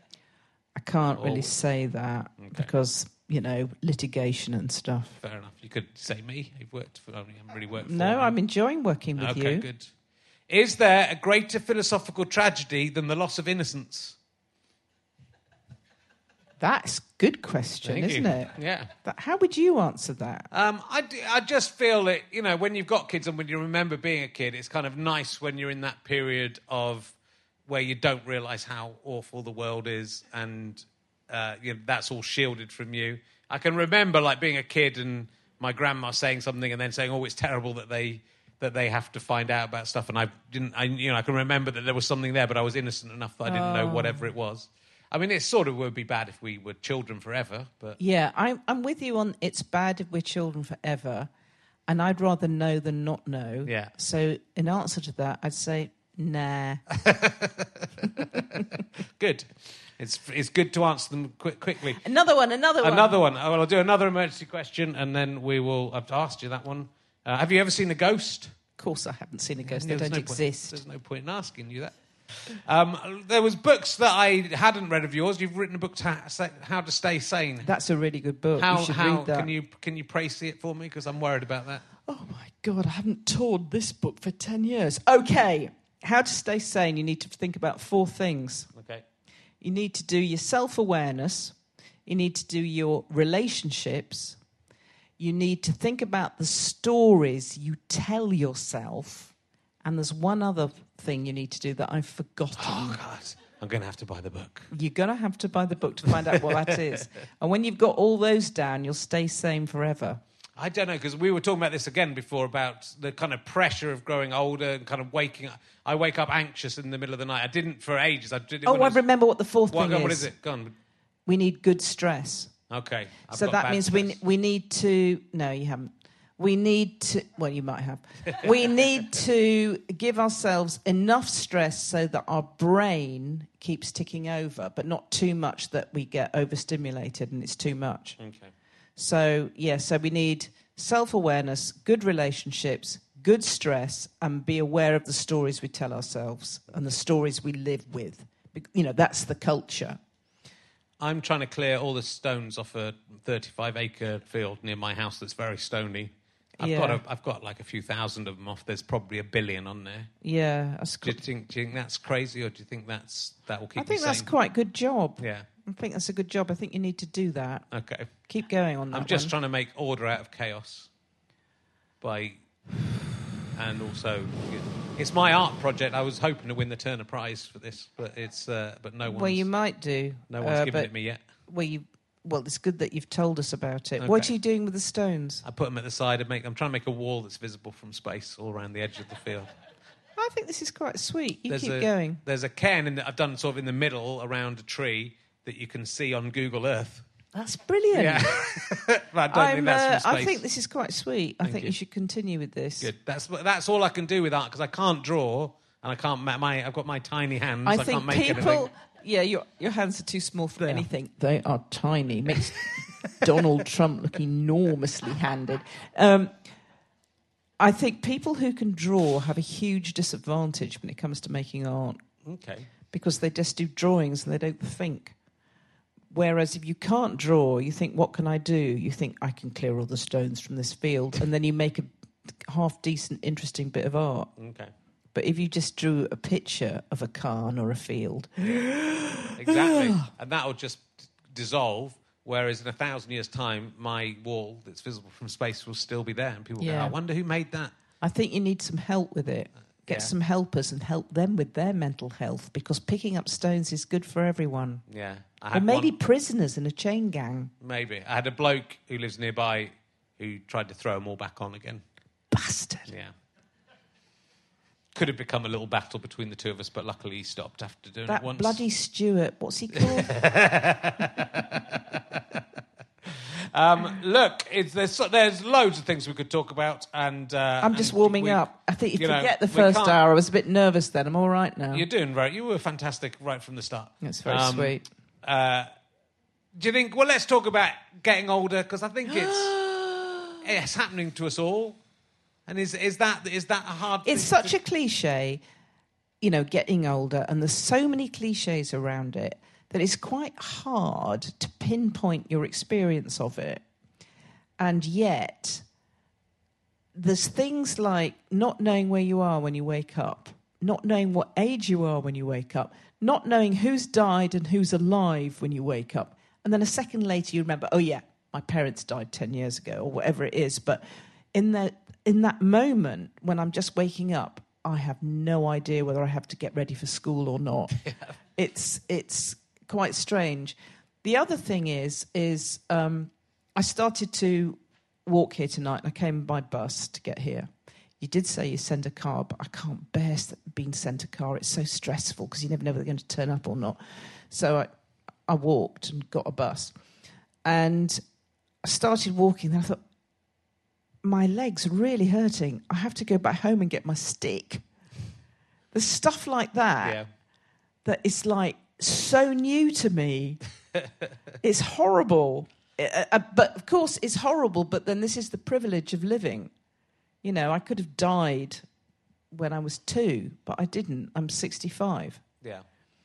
Speaker 4: I can't
Speaker 1: Oh.
Speaker 4: really say that because, you know, litigation and stuff.
Speaker 1: Fair enough. You could say me. You've worked for. I haven't really worked for.
Speaker 4: No,
Speaker 1: me.
Speaker 4: I'm enjoying working with
Speaker 1: okay,
Speaker 4: you.
Speaker 1: good. Is there a greater philosophical tragedy than the loss of innocence?
Speaker 4: That's a good question,
Speaker 1: Thank
Speaker 4: isn't
Speaker 1: you.
Speaker 4: it?
Speaker 1: Yeah.
Speaker 4: That, how would you answer that?
Speaker 1: Um, I, d- I just feel that, you know, when you've got kids and when you remember being a kid, it's kind of nice when you're in that period of where you don't realise how awful the world is and uh, you know, that's all shielded from you. I can remember, like, being a kid and my grandma saying something and then saying, "Oh, it's terrible that they that they have to find out about stuff." And I didn't, I you know, I can remember that there was something there, but I was innocent enough that I didn't oh. know whatever it was. I mean, it sort of would be bad if we were children forever, but
Speaker 4: yeah, I'm I'm with you on it's bad if we're children forever, and I'd rather know than not know.
Speaker 1: Yeah.
Speaker 4: So in answer to that, I'd say nah.
Speaker 1: Good. It's it's good to answer them quick, quickly.
Speaker 4: Another one, another one.
Speaker 1: Another one. Oh, well, I'll do another emergency question, and then we will... I've asked you that one. Uh, have you ever seen a ghost?
Speaker 4: Of course I haven't seen a ghost.
Speaker 1: Yeah,
Speaker 4: they don't
Speaker 1: no
Speaker 4: exist.
Speaker 1: Point, there's no point in asking you that. Um, there was books that I hadn't read of yours. You've written a book, to ha- How to Stay Sane.
Speaker 4: That's a really good book.
Speaker 1: How,
Speaker 4: you should
Speaker 1: how
Speaker 4: read that.
Speaker 1: Can you, can you praise it for me? Because I'm worried about that.
Speaker 4: Oh, my God, I haven't toured this book for ten years. OK, How to Stay Sane, you need to think about four things.
Speaker 1: OK.
Speaker 4: You need to do your self-awareness. You need to do your relationships. You need to think about the stories you tell yourself. And there's one other thing you need to do that I've forgotten.
Speaker 1: Oh, God. I'm going to have to buy the book.
Speaker 4: You're going to have to buy the book to find out what that is. And when you've got all those down, you'll stay sane forever.
Speaker 1: I don't know, because we were talking about this again before, about the kind of pressure of growing older and kind of waking up. I wake up anxious in the middle of the night. I didn't for ages. I did it
Speaker 4: oh,
Speaker 1: when
Speaker 4: I,
Speaker 1: I was,
Speaker 4: remember what the fourth
Speaker 1: what,
Speaker 4: thing
Speaker 1: what
Speaker 4: is.
Speaker 1: What is it? Go on.
Speaker 4: We need good stress.
Speaker 1: Okay. I've
Speaker 4: so
Speaker 1: got
Speaker 4: that
Speaker 1: bad
Speaker 4: means
Speaker 1: stress.
Speaker 4: we we need to... No, you haven't. We need to... Well, you might have. We need to give ourselves enough stress so that our brain keeps ticking over, but not too much that we get overstimulated and it's too much.
Speaker 1: Okay.
Speaker 4: So, yeah, so we need self-awareness, good relationships, good stress, and be aware of the stories we tell ourselves and the stories we live with. You know, that's the culture.
Speaker 1: I'm trying to clear all the stones off a thirty-five acre field near my house that's very stony. I've
Speaker 4: yeah.
Speaker 1: got a, I've got like a few thousand of them off. There's probably a billion on there.
Speaker 4: Yeah. That's
Speaker 1: do, you think, do you think that's crazy, or do you think that's that will keep
Speaker 4: I think
Speaker 1: me
Speaker 4: that's
Speaker 1: sane?
Speaker 4: quite a good job.
Speaker 1: Yeah.
Speaker 4: I think that's a good job. I think you need to do that.
Speaker 1: Okay.
Speaker 4: Keep going on that
Speaker 1: I'm just
Speaker 4: one.
Speaker 1: trying to make order out of chaos by... And also, it's my art project. I was hoping to win the Turner Prize for this, but it's uh, but no one's...
Speaker 4: Well, you might do.
Speaker 1: No one's
Speaker 4: uh,
Speaker 1: given
Speaker 4: but,
Speaker 1: it me yet.
Speaker 4: Well, you... Well, it's good that you've told us about it.
Speaker 1: Okay.
Speaker 4: What are you doing with the stones?
Speaker 1: I put them at the side and make. I'm trying to make a wall that's visible from space all around the edge of the field.
Speaker 4: I think this is quite sweet. You
Speaker 1: there's
Speaker 4: keep
Speaker 1: a,
Speaker 4: going.
Speaker 1: There's a cairn in the, I've done sort of in the middle around a tree that you can see on Google Earth.
Speaker 4: That's brilliant.
Speaker 1: Yeah, but I don't
Speaker 4: I'm,
Speaker 1: think that's from
Speaker 4: uh,
Speaker 1: space.
Speaker 4: I think this is quite sweet.
Speaker 1: Thank
Speaker 4: I think
Speaker 1: you.
Speaker 4: you should continue with this.
Speaker 1: Good. That's that's all I can do with art because I can't draw and I can't. Ma- my I've got my tiny hands.
Speaker 4: I
Speaker 1: I
Speaker 4: think
Speaker 1: can't make
Speaker 4: people.
Speaker 1: anything.
Speaker 4: Yeah, your your hands are too small for
Speaker 1: They are.
Speaker 4: anything. They are tiny. Makes Donald Trump look enormously handed. Um, I think people who can draw have a huge disadvantage when it comes to making art.
Speaker 1: Okay.
Speaker 4: Because they just do drawings and they don't think. Whereas if you can't draw, you think, what can I do? You think, I can clear all the stones from this field. And then you make a half-decent, interesting bit of art.
Speaker 1: Okay.
Speaker 4: But if you just drew a picture of a cairn or a field...
Speaker 1: Exactly. And that will just dissolve, whereas in a thousand years' time, my wall that's visible from space will still be there. And people
Speaker 4: Yeah.
Speaker 1: go, I wonder who made that.
Speaker 4: I think you need some help with it. Get
Speaker 1: Yeah.
Speaker 4: some helpers and help them with their mental health, because picking up stones is good for everyone.
Speaker 1: Yeah. I
Speaker 4: Or
Speaker 1: had
Speaker 4: maybe
Speaker 1: one,
Speaker 4: prisoners in a chain gang.
Speaker 1: maybe. I had a bloke who lives nearby who tried to throw them all back on again.
Speaker 4: Bastard.
Speaker 1: Yeah. Could have become a little battle between the two of us, but luckily he stopped after doing
Speaker 4: That
Speaker 1: it once.
Speaker 4: bloody Stuart, what's he called?
Speaker 1: Um, look, it's, there's there's loads of things we could talk about, and uh,
Speaker 4: I'm just
Speaker 1: and
Speaker 4: warming
Speaker 1: we,
Speaker 4: up. I think you,
Speaker 1: you know,
Speaker 4: forget the
Speaker 1: we
Speaker 4: first
Speaker 1: can't-
Speaker 4: hour. I was a bit nervous then. I'm all right now.
Speaker 1: You're doing very. You were fantastic right from the start.
Speaker 4: That's very
Speaker 1: Um,
Speaker 4: sweet.
Speaker 1: Uh, do you think? Well, let's talk about getting older, because I think it's it's happening to us all. And is is that is that a hard?
Speaker 4: It's
Speaker 1: thing
Speaker 4: such
Speaker 1: to,
Speaker 4: a cliche, you know, getting older, and there's so many cliches around it that it's quite hard to pinpoint your experience of it. And yet, there's things like not knowing where you are when you wake up, not knowing what age you are when you wake up, not knowing who's died and who's alive when you wake up. And then a second later you remember, oh yeah, my parents died ten years ago, or whatever it is. But in that, in that moment when I'm just waking up, I have no idea whether I have to get ready for school or not. Yeah. It's it's quite strange. The other thing is, is um, I started to walk here tonight. I came by bus to get here. You did say you send a car, but I can't bear being sent a car. It's so stressful because you never know whether they're going to turn up or not. So I, I walked and got a bus. And I started walking, and I thought, my legs are really hurting. I have to go back home and get my stick. There's stuff like that
Speaker 1: Yeah.
Speaker 4: that is like so new to me. It's horrible. Uh, uh, but of course, it's horrible, but then this is the privilege of living. You know, I could have died when I was two, but I didn't. I'm sixty-five.
Speaker 1: Yeah.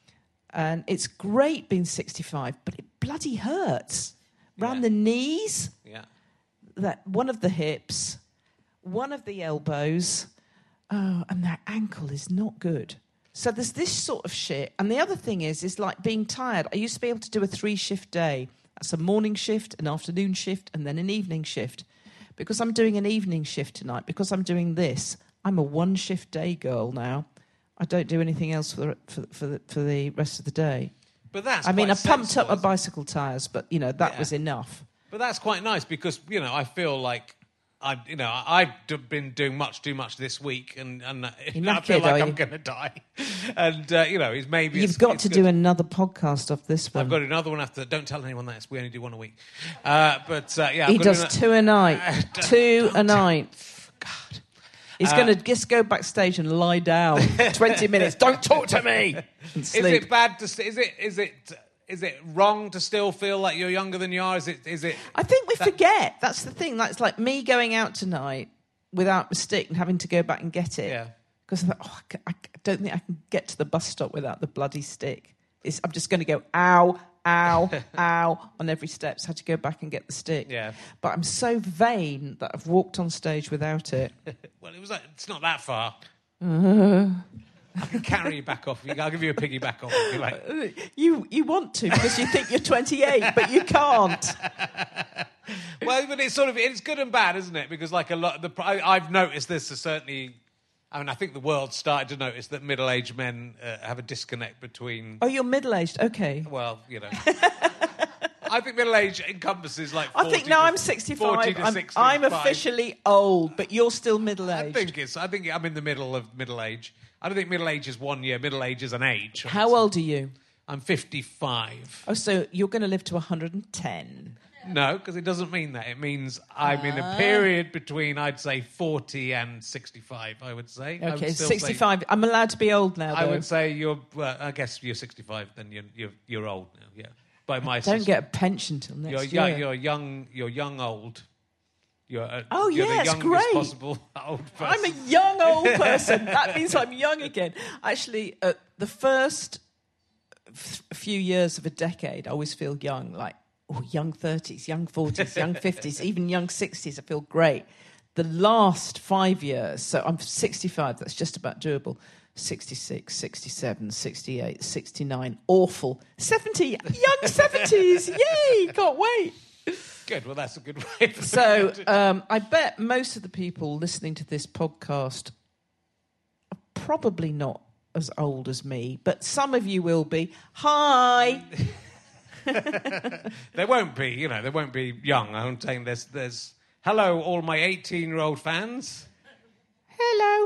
Speaker 4: And it's great being sixty-five, but it bloody hurts. Round
Speaker 1: Yeah.
Speaker 4: the knees,
Speaker 1: Yeah.
Speaker 4: that one of the hips, one of the elbows, oh, and that ankle is not good. So there's this sort of shit. And the other thing is, is like being tired. I used to be able to do a three-shift day. That's a morning shift, an afternoon shift, and then an evening shift. Because I'm doing an evening shift tonight, because I'm doing this, I'm a one-shift day girl now. I don't do anything else for the, for, for the, for the rest of the day.
Speaker 1: But that's
Speaker 4: I mean, I
Speaker 1: quite
Speaker 4: pumped
Speaker 1: sensible,
Speaker 4: up my
Speaker 1: isn't it?
Speaker 4: bicycle tyres, but, you know, that
Speaker 1: Yeah.
Speaker 4: was enough.
Speaker 1: But that's quite nice because, you know, I feel like I, you know, I've d- been doing much too much this week, and, and I feel
Speaker 4: knackered,
Speaker 1: like
Speaker 4: are
Speaker 1: I'm
Speaker 4: you?
Speaker 1: going to die. And uh, you know, it's maybe
Speaker 4: You've
Speaker 1: it's,
Speaker 4: got
Speaker 1: it's
Speaker 4: to
Speaker 1: good.
Speaker 4: do another podcast off this one.
Speaker 1: I've got another one after. Don't tell anyone that. We only do one a week. Uh, but uh, yeah, I've
Speaker 4: He
Speaker 1: got
Speaker 4: does
Speaker 1: an-
Speaker 4: two a night.
Speaker 1: Don't-
Speaker 4: two a
Speaker 1: don't tell-
Speaker 4: night.
Speaker 1: God.
Speaker 4: He's
Speaker 1: Uh,
Speaker 4: going to just go backstage and lie down twenty minutes. Don't talk to me. And
Speaker 1: Is
Speaker 4: sleep.
Speaker 1: it bad to? st- Is it? Is it? Is it wrong to still feel like you're younger than you are? Is it? Is it?
Speaker 4: I think we
Speaker 1: that-
Speaker 4: forget. That's the thing. That's like me going out tonight without a stick and having to go back and get it.
Speaker 1: Yeah.
Speaker 4: Because I thought, oh, I ca- I don't think I can get to the bus stop without the bloody stick. It's, I'm just going to go, ow, ow, ow, on every step. So I had to go back and get the stick.
Speaker 1: Yeah.
Speaker 4: But I'm so vain that I've walked on stage without it.
Speaker 1: Well, it was. Like, it's not that far. I can carry you back off. I'll give you a piggyback off if you like.
Speaker 4: You you want to because you think you're twenty-eight, but you can't.
Speaker 1: Well, but it's sort of it's good and bad, isn't it? Because like a lot, of the I, I've noticed this is certainly. I mean, I think the world started to notice that middle-aged men uh, have a disconnect between.
Speaker 4: Oh, you're middle-aged. Okay.
Speaker 1: Well, you know. I think middle age encompasses like.
Speaker 4: I
Speaker 1: forty
Speaker 4: think now
Speaker 1: to,
Speaker 4: I'm sixty-five.
Speaker 1: forty to
Speaker 4: I'm,
Speaker 1: sixty-five.
Speaker 4: I'm officially old, but you're still
Speaker 1: I
Speaker 4: middle-aged.
Speaker 1: think it's. I think I'm in the middle of middle age. I don't think middle age is one year. Middle age is an age.
Speaker 4: How old are you?
Speaker 1: I'm fifty-five.
Speaker 4: Oh, so you're going to live to one hundred ten.
Speaker 1: No, because it doesn't mean that. It means I'm in
Speaker 4: Ah.
Speaker 1: a period between, I'd say, forty and sixty-five, I would say. I would
Speaker 4: Okay,
Speaker 1: still say-
Speaker 4: sixty-five. I'm allowed to be old now, though.
Speaker 1: I would say you're, well, I guess you're sixty-five, then you're, you're, you're old now, yeah. By my
Speaker 4: Don't
Speaker 1: system.
Speaker 4: get a pension till
Speaker 1: You're,
Speaker 4: next
Speaker 1: young,
Speaker 4: year.
Speaker 1: you're young, you're young old. You're, a,
Speaker 4: Oh,
Speaker 1: you're the
Speaker 4: yes,
Speaker 1: youngest
Speaker 4: great.
Speaker 1: possible old person.
Speaker 4: I'm a young old person. That means I'm young again. Actually, uh, the first f- few years of a decade, I always feel young, like, oh, young thirties, young forties, young fifties, even young sixties, I feel great. The last five years, so I'm sixty-five, that's just about doable. sixty-six, sixty-seven, sixty-eight, sixty-nine, awful. seventy, young seventies, yay, can't wait.
Speaker 1: Good, well, that's a good way to
Speaker 4: So
Speaker 1: put it.
Speaker 4: um, I bet most of the people listening to this podcast are probably not as old as me, but some of you will be. Hi.
Speaker 1: There won't be, you know, there won't be young. I'm saying there's, there's, hello, all my eighteen-year-old fans.
Speaker 4: Hello.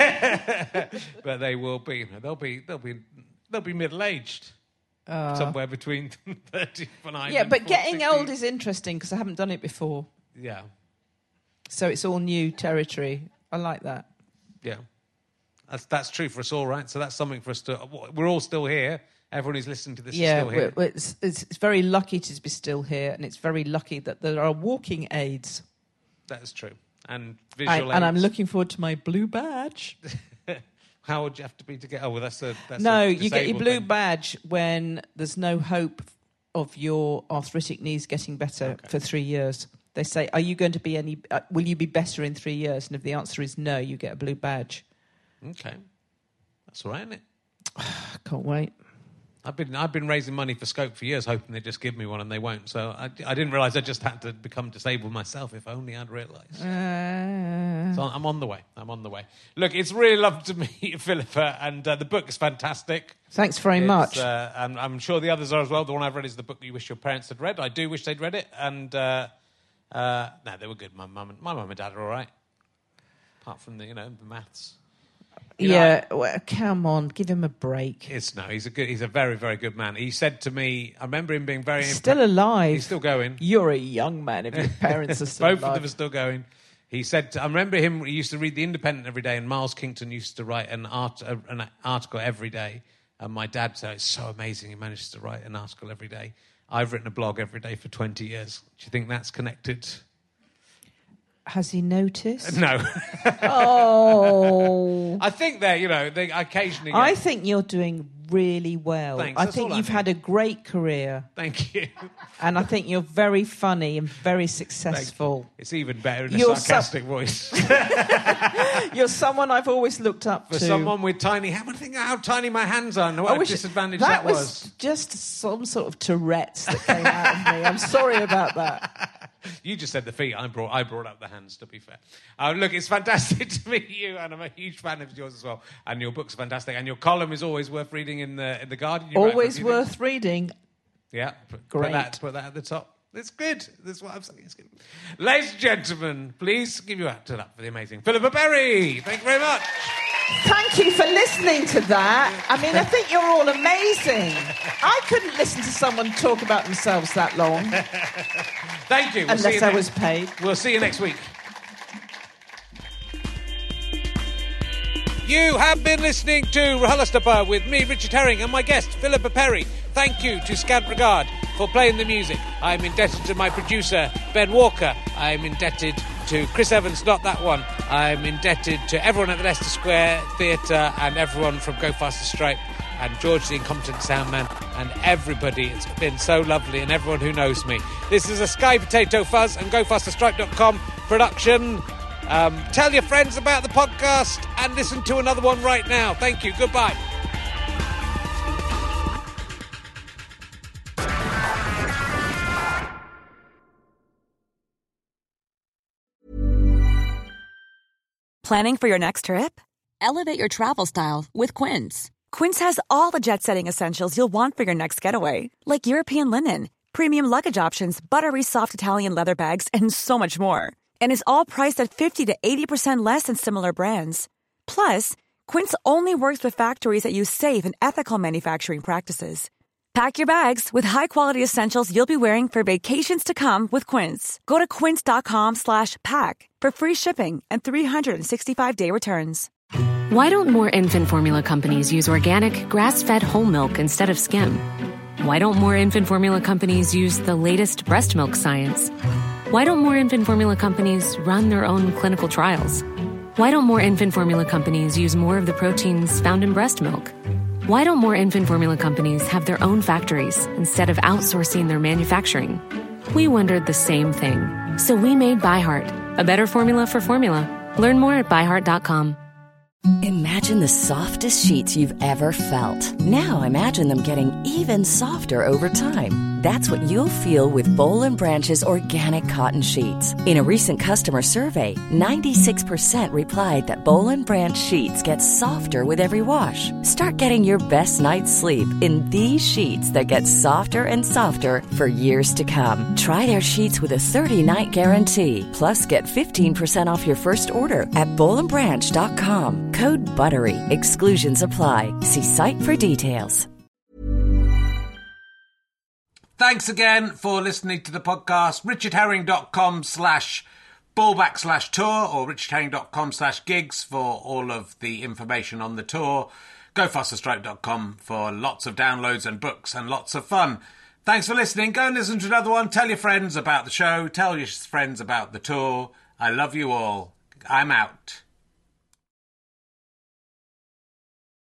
Speaker 1: But they will be, you know, they'll be, they'll be, they'll be middle-aged. Somewhere between thirty-five
Speaker 4: Yeah,
Speaker 1: and
Speaker 4: but getting
Speaker 1: sixty.
Speaker 4: old is interesting because I haven't done it before.
Speaker 1: Yeah,
Speaker 4: So it's all new territory. I like that.
Speaker 1: yeah. That's, that's true for us all, right? So that's something for us to... We're all still here. Everyone who's listening to this
Speaker 4: Yeah,
Speaker 1: is still here.
Speaker 4: we're- it's, it's, it's very lucky to be still here, and it's very lucky that there are walking aids.
Speaker 1: That is true. And
Speaker 4: I,
Speaker 1: visual
Speaker 4: and I'm
Speaker 1: aids.
Speaker 4: looking forward to my blue badge.
Speaker 1: How would you have to be to get... Oh, well, that's a... That's
Speaker 4: No,
Speaker 1: a
Speaker 4: you get your
Speaker 1: disabled
Speaker 4: blue
Speaker 1: thing.
Speaker 4: badge when there's no hope of your arthritic knees getting better
Speaker 1: Okay.
Speaker 4: for three years. They say, are you going to be any... Uh, will you be better in three years? And if the answer is no, you get a blue badge.
Speaker 1: Okay. That's all right, isn't it?
Speaker 4: I can't wait.
Speaker 1: I've been I've been raising money for Scope for years, hoping they'd just give me one, and they won't. So I, I didn't realise I just had to become disabled myself. If only I'd realised.
Speaker 4: Uh,
Speaker 1: So I'm on the way. I'm on the way. Look, it's really lovely to meet Philippa, and uh, the book is fantastic.
Speaker 4: thanks very
Speaker 1: It's,
Speaker 4: much.
Speaker 1: Uh, and I'm sure the others are as well. The one I've read is the book you wish your parents had read. I do wish they'd read it, and uh, Uh, no, they were good. My mum and my mum and dad are all right. Apart from the, you know, the maths. You
Speaker 4: yeah,
Speaker 1: know,
Speaker 4: well, come on, give him a break.
Speaker 1: It's no, he's a good, he's a very, very good man. He said to me, I remember him being very...
Speaker 4: Still
Speaker 1: imp-
Speaker 4: alive.
Speaker 1: He's still going.
Speaker 4: You're a young man if your parents are still
Speaker 1: Both
Speaker 4: alive.
Speaker 1: of them are still going. He said, to, I remember him, he used to read The Independent every day, and Miles Kington used to write an, art, uh, an article every day. And my dad said, it's so amazing he managed to write an article every day. I've written a blog every day for twenty years. Do you think that's connected?
Speaker 4: Has he noticed?
Speaker 1: No.
Speaker 4: Oh.
Speaker 1: I think they're, you know, they occasionally... Get...
Speaker 4: I think you're doing really well.
Speaker 1: Thanks,
Speaker 4: I
Speaker 1: that's
Speaker 4: think
Speaker 1: all I
Speaker 4: you've
Speaker 1: need.
Speaker 4: had a great career.
Speaker 1: Thank you.
Speaker 4: And I think you're very funny and very successful.
Speaker 1: It's even better in a
Speaker 4: You're
Speaker 1: sarcastic
Speaker 4: so-
Speaker 1: voice.
Speaker 4: You're someone I've always looked up
Speaker 1: For
Speaker 4: to.
Speaker 1: someone with tiny... How, think how tiny my hands are and what
Speaker 4: I
Speaker 1: a
Speaker 4: wish-
Speaker 1: disadvantage
Speaker 4: that
Speaker 1: that was.
Speaker 4: just some sort of Tourette's that came out of me. I'm sorry about that.
Speaker 1: You just said the feet. I brought I brought up the hands, to be fair. Uh, look, it's fantastic to meet you, and I'm a huge fan of yours as well. And your book's fantastic. And your column is always worth reading in the in the Guardian. You write
Speaker 4: Always
Speaker 1: for a few
Speaker 4: worth
Speaker 1: things.
Speaker 4: reading.
Speaker 1: Yeah, put,
Speaker 4: Great.
Speaker 1: Put that, put that at the top. It's good. That's what I'm saying. It's good. Ladies and gentlemen, please give you up to that for the amazing Philippa Berry. Thank you very much.
Speaker 4: Thank you for listening to that. I mean, I think you're all amazing. I couldn't listen to someone talk about themselves that long.
Speaker 1: Thank you. We'll see
Speaker 4: Unless
Speaker 1: you
Speaker 4: I
Speaker 1: next-
Speaker 4: was paid.
Speaker 1: We'll see you next week. You have been listening to RHLSTP with me, Richard Herring, and my guest, Philippa Perry. Thank you to Scant Regard for playing the music. I am indebted to my producer, Ben Walker. I am indebted to Chris Evans, not that one. I am indebted to everyone at the Leicester Square Theatre and everyone from Go Faster Stripe and George the Incompetent Soundman and everybody. It's been so lovely, and everyone who knows me. This is a Sky Potato Fuzz and Go Faster Stripe dot com production. Um, tell your friends about the podcast and listen to another one right now. Thank you. Goodbye.
Speaker 8: Planning for your next trip? Elevate your travel style with Quince. Quince has all the jet-setting essentials you'll want for your next getaway, like European linen, premium luggage options, buttery soft Italian leather bags, and so much more. And is all priced at fifty to eighty percent less than similar brands. Plus, Quince only works with factories that use safe and ethical manufacturing practices. Pack your bags with high-quality essentials you'll be wearing for vacations to come with Quince. Go to quince.com slash pack for free shipping and three sixty-five day returns.
Speaker 3: Why don't more infant formula companies use organic, grass-fed whole milk instead of skim? Why don't more infant formula companies use the latest breast milk science? Why don't more infant formula companies run their own clinical trials? Why don't more infant formula companies use more of the proteins found in breast milk? Why don't more infant formula companies have their own factories instead of outsourcing their manufacturing? We wondered the same thing. So we made ByHeart, a better formula for formula. Learn more at by heart dot com.
Speaker 9: Imagine the softest sheets you've ever felt. Now imagine them getting even softer over time. That's what you'll feel with Boll and Branch's organic cotton sheets. In a recent customer survey, ninety-six percent replied that Boll and Branch sheets get softer with every wash. Start getting your best night's sleep in these sheets that get softer and softer for years to come. Try their sheets with a thirty-night guarantee. Plus, get fifteen percent off your first order at boll and branch dot com. Code BUTTERY. Exclusions apply. See site for details.
Speaker 1: Thanks again for listening to the podcast. richardherring.com slash ballback slash tour or richardherring.com slash gigs for all of the information on the tour. go faster stripe dot com for lots of downloads and books and lots of fun. Thanks for listening. Go and listen to another one. Tell your friends about the show. Tell your friends about the tour. I love you all. I'm out.